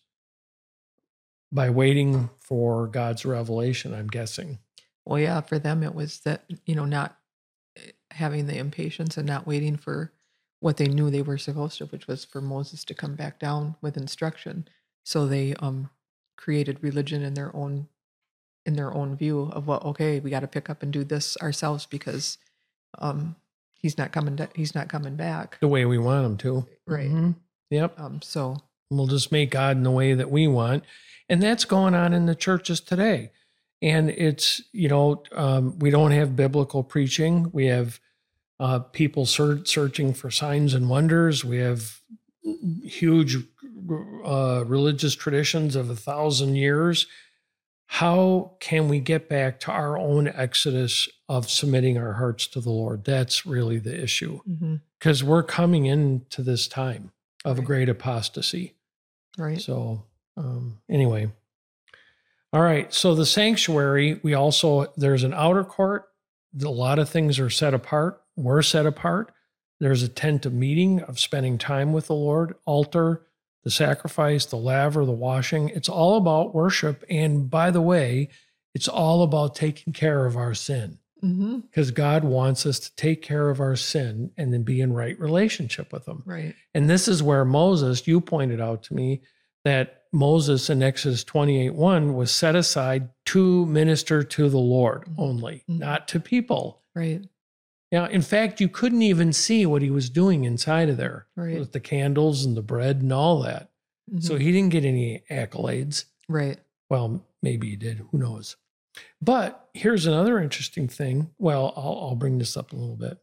By waiting for God's revelation, I'm guessing. Well, yeah, for them it was that, you know, not having the impatience and not waiting for what they knew they were supposed to, which was for Moses to come back down with instruction. So they um, created religion in their own in their own view of what, okay, we got to pick up and do this ourselves because um, he's not coming. To, he's not coming back the way we want him to. Right. Mm-hmm. Yep. Um, so we'll just make God in the way that we want, and that's going on in the churches today. And it's, you know, um, we don't have biblical preaching. We have uh, people ser- searching for signs and wonders. We have huge uh, religious traditions of a thousand years. How can we get back to our own exodus of submitting our hearts to the Lord? That's really the issue, because mm-hmm. we're coming into this time of right. great apostasy. Right. So um, anyway. All right. So the sanctuary, we also, there's an outer court. A lot of things are set apart. We're set apart. There's a tent of meeting, of spending time with the Lord, altar, the sacrifice, the laver, the washing. It's all about worship. And by the way, it's all about taking care of our sin, because mm-hmm. God wants us to take care of our sin and then be in right relationship with him. Right. And this is where Moses, you pointed out to me that Moses in Exodus twenty-eight one was set aside to minister to the Lord only, mm-hmm. not to people. Right. Yeah. In fact, you couldn't even see what he was doing inside of there right. with the candles and the bread and all that. Mm-hmm. So he didn't get any accolades. Right. Well, maybe he did. Who knows? But here's another interesting thing. Well, I'll, I'll bring this up a little bit.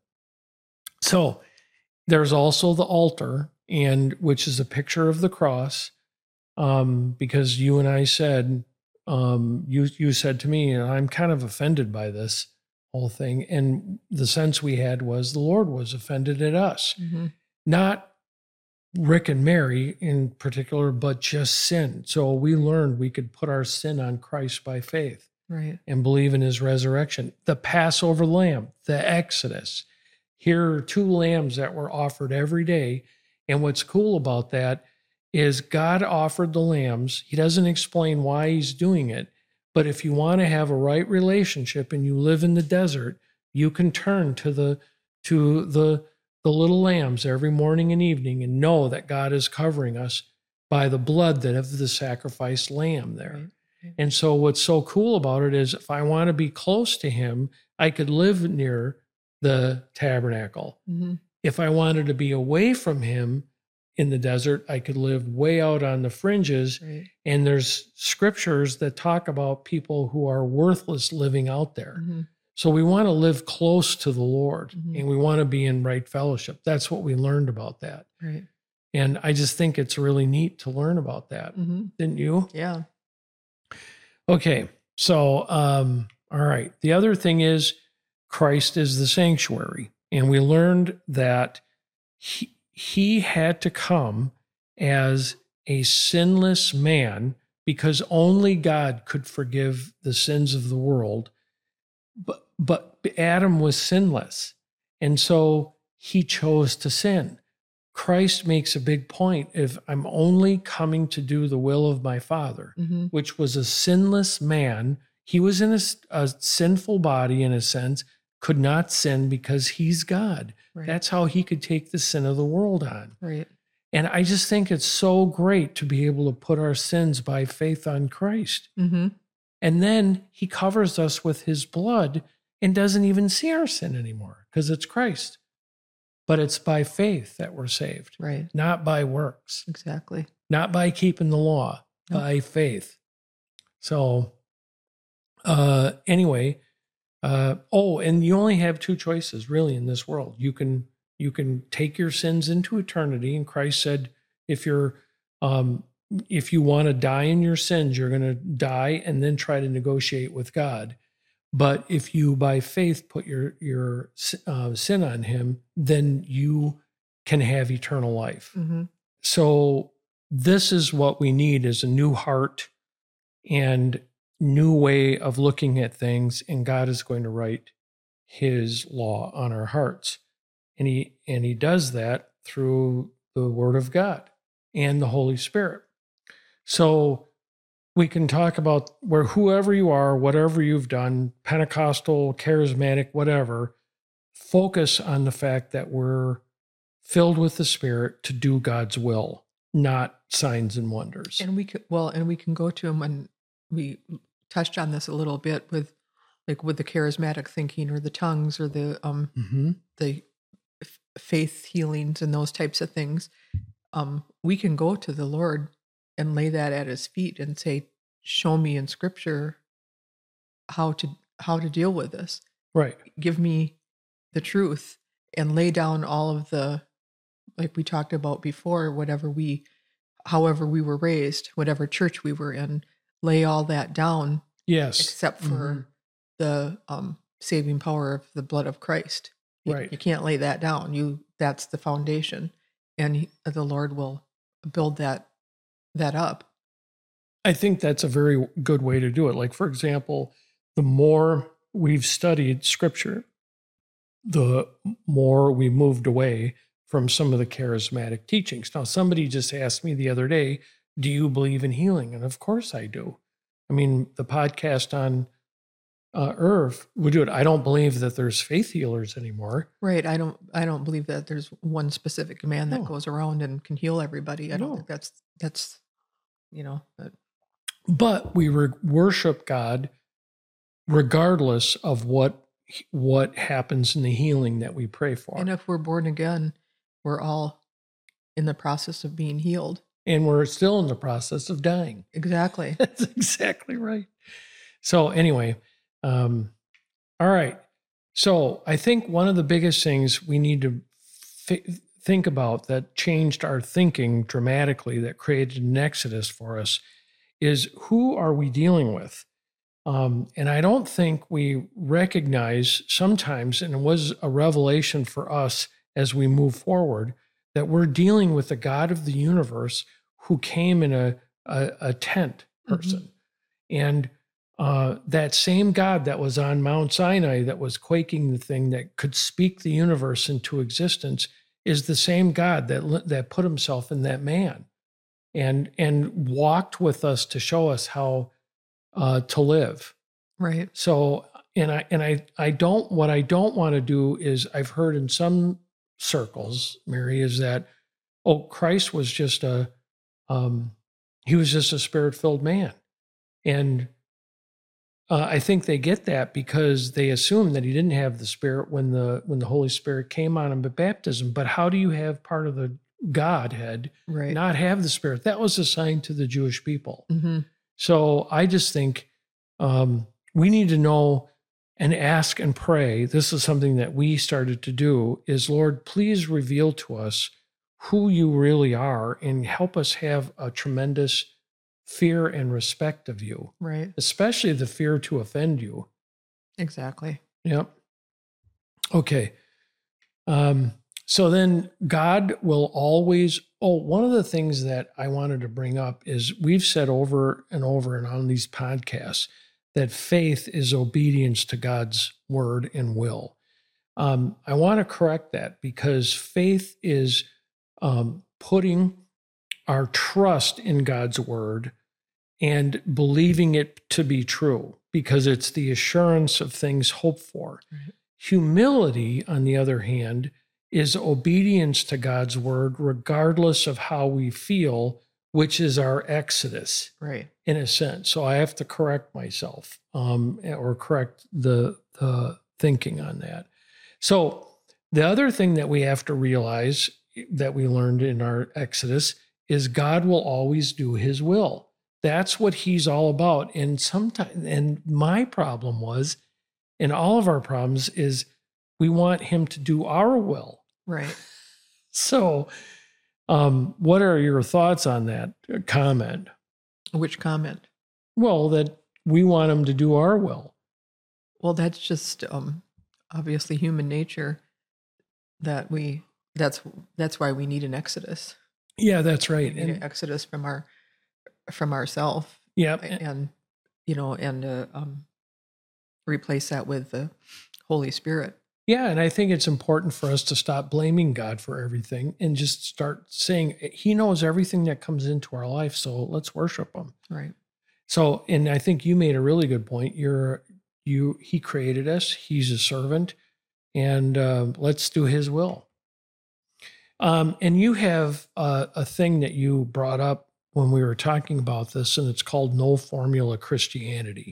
So there's also the altar, and which is a picture of the cross. Um, because you and I said, um, you you said to me, and I'm kind of offended by this whole thing. And the sense we had was the Lord was offended at us, mm-hmm. not Rick and Mary in particular, but just sin. So we learned we could put our sin on Christ by faith, right, and believe in his resurrection. The Passover lamb, the Exodus. Here are two lambs that were offered every day. And what's cool about that is God offered the lambs. He doesn't explain why he's doing it. But if you want to have a right relationship and you live in the desert, you can turn to the to the the little lambs every morning and evening and know that God is covering us by the blood that of the sacrificed lamb there. Right. And so what's so cool about it is if I want to be close to him, I could live near the tabernacle. Mm-hmm. If I wanted to be away from him in the desert, I could live way out on the fringes. Right. And there's scriptures that talk about people who are worthless living out there. Mm-hmm. So we want to live close to the Lord, mm-hmm. and we want to be in right fellowship. That's what we learned about that. Right. And I just think it's really neat to learn about that. Mm-hmm. Didn't you? Yeah. Okay. So, um, all right. The other thing is Christ is the sanctuary. And we learned that he, he had to come as a sinless man because only God could forgive the sins of the world. But, but Adam was sinless. And so he chose to sin. Christ makes a big point if I'm only coming to do the will of my Father, Mm-hmm. which was a sinless man. He was in a, a sinful body in a sense, could not sin because he's God. Right. That's how he could take the sin of the world on. Right. And I just think it's so great to be able to put our sins by faith on Christ. Mm-hmm. And then he covers us with his blood and doesn't even see our sin anymore because it's Christ. But it's by faith that we're saved, Right. not by works, Exactly. not by keeping the law, Nope. by faith. So uh, anyway, uh, oh, and you only have two choices really in this world. You can you can take your sins into eternity, and Christ said, if you're um, if you want to die in your sins, you're going to die and then try to negotiate with God. But if you, by faith, put your your uh, sin on him, then you can have eternal life. Mm-hmm. So this is what we need: is a new heart and new way of looking at things. And God is going to write his law on our hearts, and he and he does that through the Word of God and the Holy Spirit. So we can talk about where whoever you are, whatever you've done, Pentecostal, charismatic, whatever, focus on the fact that we're filled with the Spirit to do God's will, not signs and wonders. And we could, well, and we can go to him, and we touched on this a little bit with, like, with the charismatic thinking or the tongues or the um Mm-hmm. the f- faith healings and those types of things. Um, we can go to the Lord and lay that at his feet and say, show me in scripture how to how to deal with this. Right. Give me the truth, and lay down all of the, like we talked about before, whatever we, however we were raised, whatever church we were in, lay all that down, Yes. except for Mhm. the um, saving power of the blood of Christ. You, Right. you can't lay that down. You that's the foundation, and he, the Lord will build that that up. I think that's a very good way to do it. Like, for example, the more we've studied scripture, the more we moved away from some of the charismatic teachings. Now, somebody just asked me the other day, do you believe in healing? And of course I do. I mean, the podcast on uh, Irv would do it. I don't believe that there's faith healers anymore. Right. I don't I don't believe that there's one specific man that No. goes around and can heal everybody. I don't No. think that's that's you know, but But we re- worship God regardless of what what happens in the healing that we pray for. and if we're born again, we're all in the process of being healed. And we're still in the process of dying. Exactly. That's exactly right. So anyway, um, all right. So I think one of the biggest things we need to f- think about that changed our thinking dramatically, that created an exodus for us, is who are we dealing with? Um, and I don't think we recognize sometimes, and it was a revelation for us as we move forward, that we're dealing with the God of the universe who came in a, a, a tent person. Mm-hmm. And uh, that same God that was on Mount Sinai, that was quaking the thing, that could speak the universe into existence, is the same God that that put himself in that man and and walked with us to show us how uh, to live. Right. So, and I and I I don't what I don't want to do is, I've heard in some circles, Mary, is that, oh, Christ was just a um, he was just a spirit-filled man, and uh, I think they get that because they assume that he didn't have the Spirit when the when the Holy Spirit came on him at baptism. But how do you have part of the Godhead Right. not have the Spirit? That was assigned to the Jewish people. Mm-hmm. So I just think um, we need to know and ask and pray. This is something that we started to do, is, Lord, please reveal to us who you really are and help us have a tremendous fear and respect of you, Right. especially the fear to offend you. Exactly. Yep. Okay. Um, So then God will always, oh, one of the things that I wanted to bring up is we've said over and over and on these podcasts that faith is obedience to God's word and will. Um, I want to correct that because faith is um, putting our trust in God's word and believing it to be true because it's the assurance of things hoped for. Right. Humility, on the other hand, is obedience to God's word, regardless of how we feel, which is our exodus, Right. in a sense. So I have to correct myself um, or correct the, the thinking on that. So the other thing that we have to realize that we learned in our exodus is God will always do his will. That's what he's all about. And sometimes, and my problem was, and all of our problems is we want him to do our will. Right. So, um, what are your thoughts on that comment? Which comment? Well, that we want him to do our will. Well, that's just um, obviously human nature. That we that's that's why we need an exodus. Yeah, that's right. We need And an exodus from our from ourself. yeah, and, and you know, and uh, um, replace that with the Holy Spirit. yeah, and I think it's important for us to stop blaming God for everything and just start saying he knows everything that comes into our life, so let's worship him. Right. So, and I think you made a really good point. You're you he created us, he's a servant, and uh, let's do his will. Um, and you have uh, a thing that you brought up when we were talking about this, and it's called No Formula Christianity.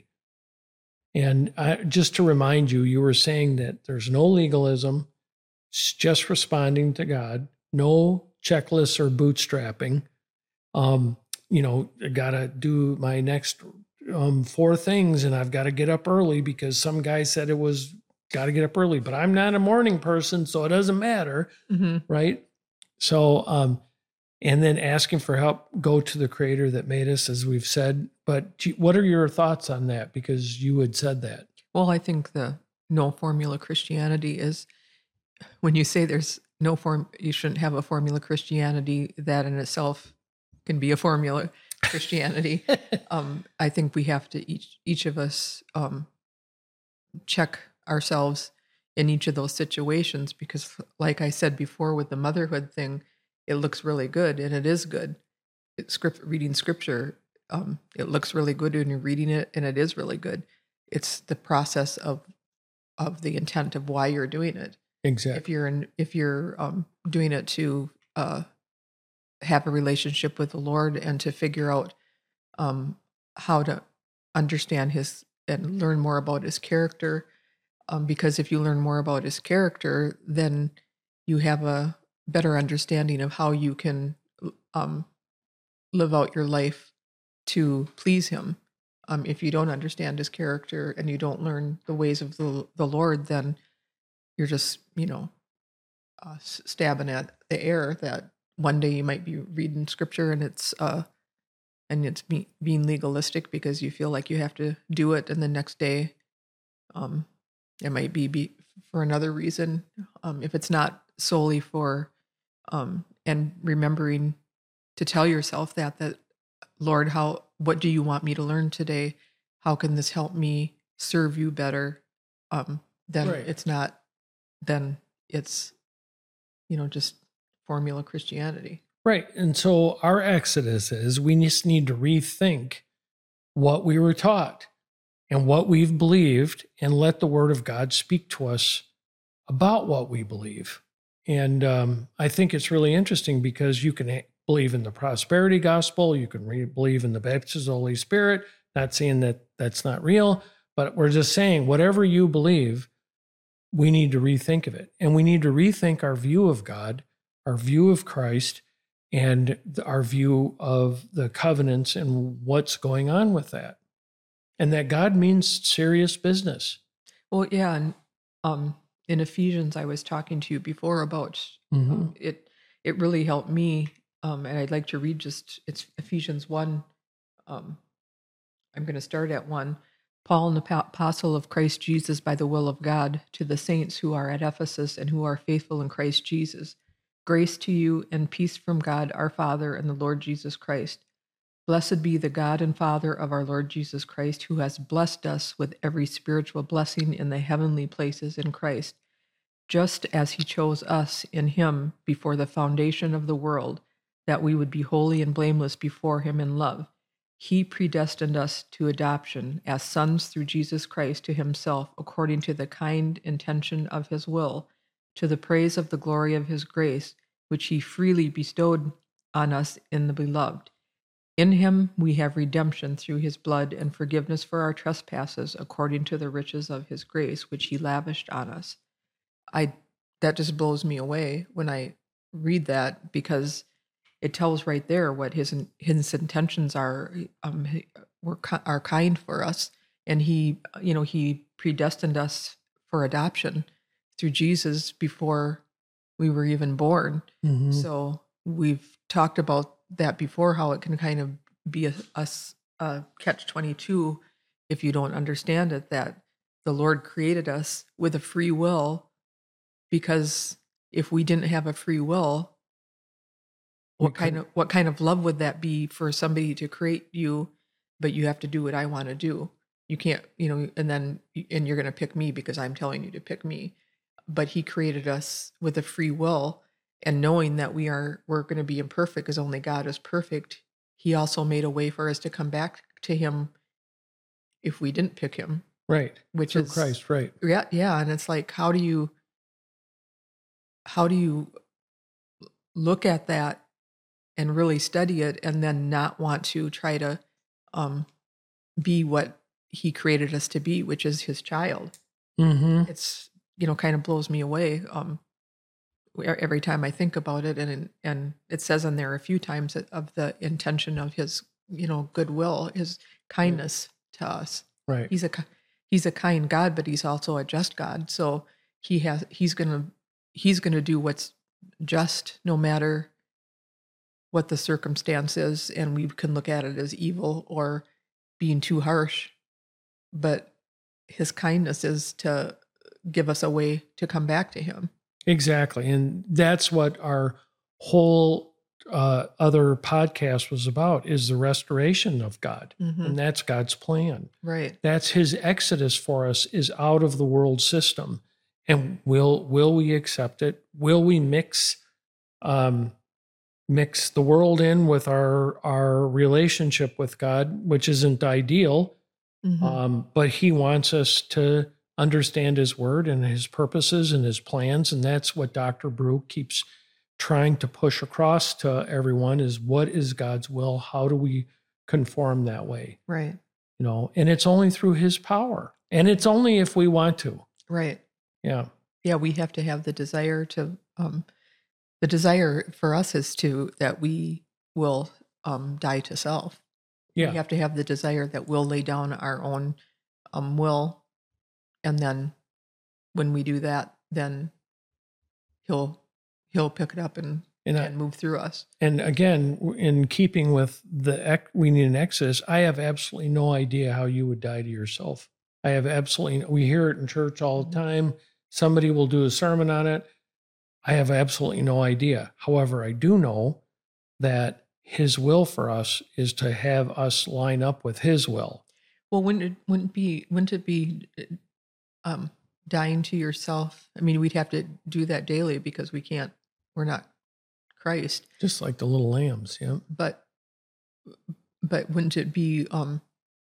And I, just to remind you, you were saying that there's no legalism, it's just responding to God, no checklists or bootstrapping. Um, you know, I got to do my next um, four things and I've got to get up early because some guy said it was got to get up early, but I'm not a morning person, so it doesn't matter. Mm-hmm. Right. So, um, and then asking for help, go to the creator that made us, as we've said. But what are your thoughts on that? Because you had said that. Well, I think the no formula Christianity is when you say there's no form, you shouldn't have a formula Christianity, that in itself can be a formula Christianity. um, I think we have to each, each of us um, check ourselves in each of those situations because, like I said before with the motherhood thing, it looks really good, and it is good. It's script reading scripture, um, it looks really good when you're reading it, and it is really good. It's the process of of the intent of why you're doing it. Exactly. If you're in, if you're um, doing it to uh, have a relationship with the Lord and to figure out um, how to understand His and learn more about His character, um, because if you learn more about His character, then you have a better understanding of how you can um, live out your life to please him. Um, if you don't understand his character and you don't learn the ways of the, the Lord, then you're just, you know, uh, stabbing at the air that one day you might be reading scripture and it's uh, and it's be, being legalistic because you feel like you have to do it, and the next day um, it might be, be for another reason. Um, if it's not solely for Um, and remembering to tell yourself that, that, Lord, how, what do you want me to learn today? How can this help me serve you better? Um, then Right. it's not, then it's, you know, just formula Christianity. Right. And so our exodus is we just need to rethink what we were taught and what we've believed and let the word of God speak to us about what we believe. And um, I think it's really interesting because you can ha- believe in the prosperity gospel. You can re- believe in the baptism of the Holy Spirit. Not saying that that's not real, but we're just saying whatever you believe, we need to rethink of it. And we need to rethink our view of God, our view of Christ, and th- our view of the covenants and what's going on with that. And that God means serious business. Well, yeah. And um, in Ephesians, I was talking to you before about Mhm. um, it. It really helped me, um, and I'd like to read just it's Ephesians one. Um, I'm going to start at one, Paul, an apostle of Christ Jesus by the will of God, to the saints who are at Ephesus and who are faithful in Christ Jesus. Grace to you and peace from God our Father and the Lord Jesus Christ. Blessed be the God and Father of our Lord Jesus Christ, who has blessed us with every spiritual blessing in the heavenly places in Christ, just as he chose us in him before the foundation of the world, that we would be holy and blameless before him in love. He predestined us to adoption as sons through Jesus Christ to himself, according to the kind intention of his will, to the praise of the glory of his grace, which he freely bestowed on us in the beloved. In him we have redemption through his blood and forgiveness for our trespasses, according to the riches of his grace, which he lavished on us. I that just blows me away when I read that, because it tells right there what his his intentions are. Um, were are kind for us, and he, you know, he predestined us for adoption through Jesus before we were even born. Mhm. So we've talked about that before, how it can kind of be a, a, a catch twenty-two if you don't understand it, that the Lord created us with a free will, because if we didn't have a free will, what kind of what kind of love would that be for somebody to create you, but you have to do what I want to do? You can't, you know, and then and you're going to pick me because I'm telling you to pick me. But he created us with a free will, and knowing that we are we're going to be imperfect because only God is perfect. He also made a way for us to come back to him if we didn't pick him. Right. Which Through is Christ, right. Yeah, yeah. And it's like, how do you how do you look at that and really study it, and then not want to try to um, be what he created us to be, which is his child? Mm-hmm. It's, you know, kind of blows me away um, every time I think about it. And and it says in there a few times that of the intention of his, you know, goodwill, his kindness to us. Right. He's a he's a kind God, but he's also a just God. So he has he's gonna he's gonna do what's just, no matter what the circumstance is, and we can look at it as evil or being too harsh, but his kindness is to give us a way to come back to him. Exactly. And that's what our whole uh, other podcast was about, is the restoration of God. Mm-hmm. And that's God's plan. Right. That's his exodus for us, is out of the world system. And will will we accept it? Will we mix um, mix the world in with our our relationship with God, which isn't ideal, Mm-hmm. um, but he wants us to understand his word and his purposes and his plans, and that's what Doctor Brew keeps trying to push across to everyone: is what is God's will? How do we conform that way? Right. You know, and it's only through his power, and it's only if we want to. Right. Yeah. Yeah, we have to have the desire to um the desire for us is to that we will um die to self. Yeah. We have to have the desire that we'll lay down our own um will, and then when we do that, then he'll he'll pick it up and And, I, and move through us. and again, in keeping with the ec- we need an exodus, I have absolutely no idea how you would die to yourself. I have absolutely, we hear it in church all the time. Somebody will do a sermon on it. I have absolutely no idea. However, I do know that his will for us is to have us line up with his will. Well, wouldn't it wouldn't be wouldn't it be um, dying to yourself? I mean, we'd have to do that daily because we can't. We're not Christ. Just like the little lambs, yeah. But but wouldn't it be um,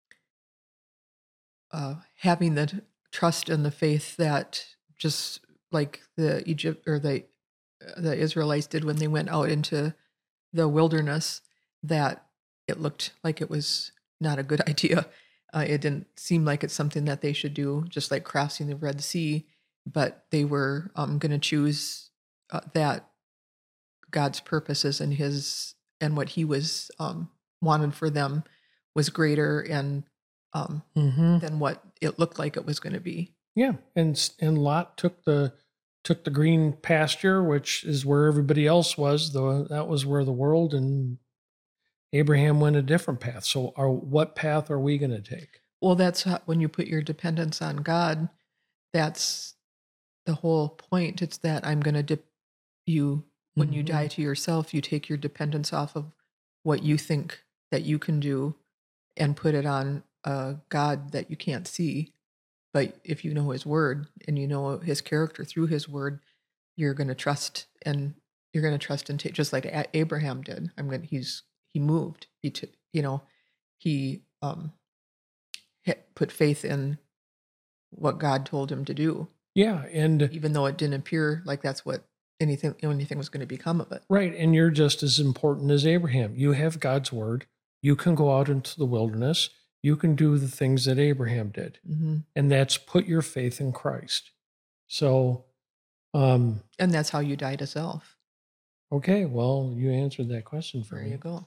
uh, having the trust and the faith that, just like the Egypt or the the Israelites did when they went out into the wilderness, that it looked like it was not a good idea. Uh, it didn't seem like it's something that they should do, just like crossing the Red Sea. But they were um, going to choose uh, that God's purposes and his and what he was um, wanted for them was greater and um, mm-hmm. than what it looked like it was going to be. Yeah, and and Lot took the took the green pasture, which is where everybody else was. Though that was where the world, and Abraham went a different path. So, our, what path are we going to take? Well, that's how, when you put your dependence on God, that's the whole point. It's that I'm going to dip you, when you die Mhm. to yourself, you take your dependence off of what you think that you can do and put it on a God that you can't see. But if you know his word and you know his character through his word, you're going to trust and you're going to trust and take, just like A- Abraham did. I'm going to, he's, he moved, he took, you know, he um, hit, put faith in what God told him to do, Yeah, and even though it didn't appear like that's what anything, anything was going to become of it. right, and you're just as important as Abraham. You have God's word. You can go out into the wilderness. You can do the things that Abraham did, Hmm. and that's put your faith in Christ. So, um, And that's how you die to self. okay, well, you answered that question for There me. you go.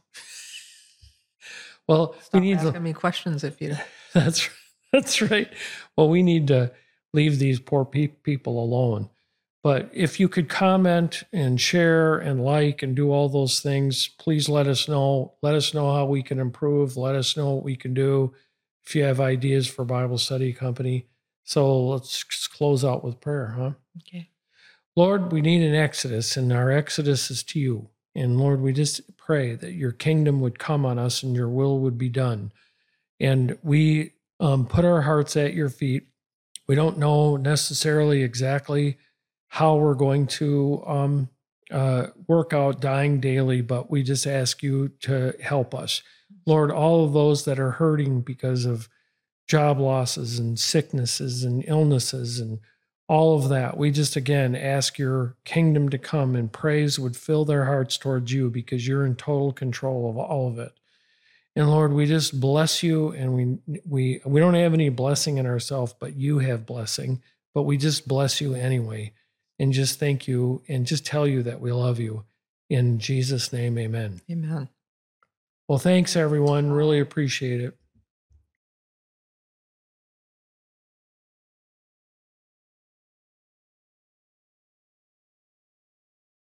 Well, we Stop need to. asking me questions if you. That's that's right. Well, we need to leave these poor pe- people alone. But if you could comment and share and like and do all those things, please let us know. Let us know how we can improve. Let us know what we can do. If you have ideas for Bible Study Company. So let's close out with prayer, huh? Okay. Lord, we need an exodus, and our exodus is to you. And Lord, we just pray that your kingdom would come on us and your will would be done. And we um, put our hearts at your feet. We don't know necessarily exactly how we're going to um, uh, work out dying daily, but we just ask you to help us. Lord, all of those that are hurting because of job losses and sicknesses and illnesses and all of that, we just again ask your kingdom to come, and praise would fill their hearts towards you because you're in total control of all of it. And Lord, we just bless you, and we we we don't have any blessing in ourselves, but you have blessing. But we just bless you anyway, and just thank you, and just tell you that we love you. In Jesus' name, amen. Amen. Well, thanks everyone. Really appreciate it.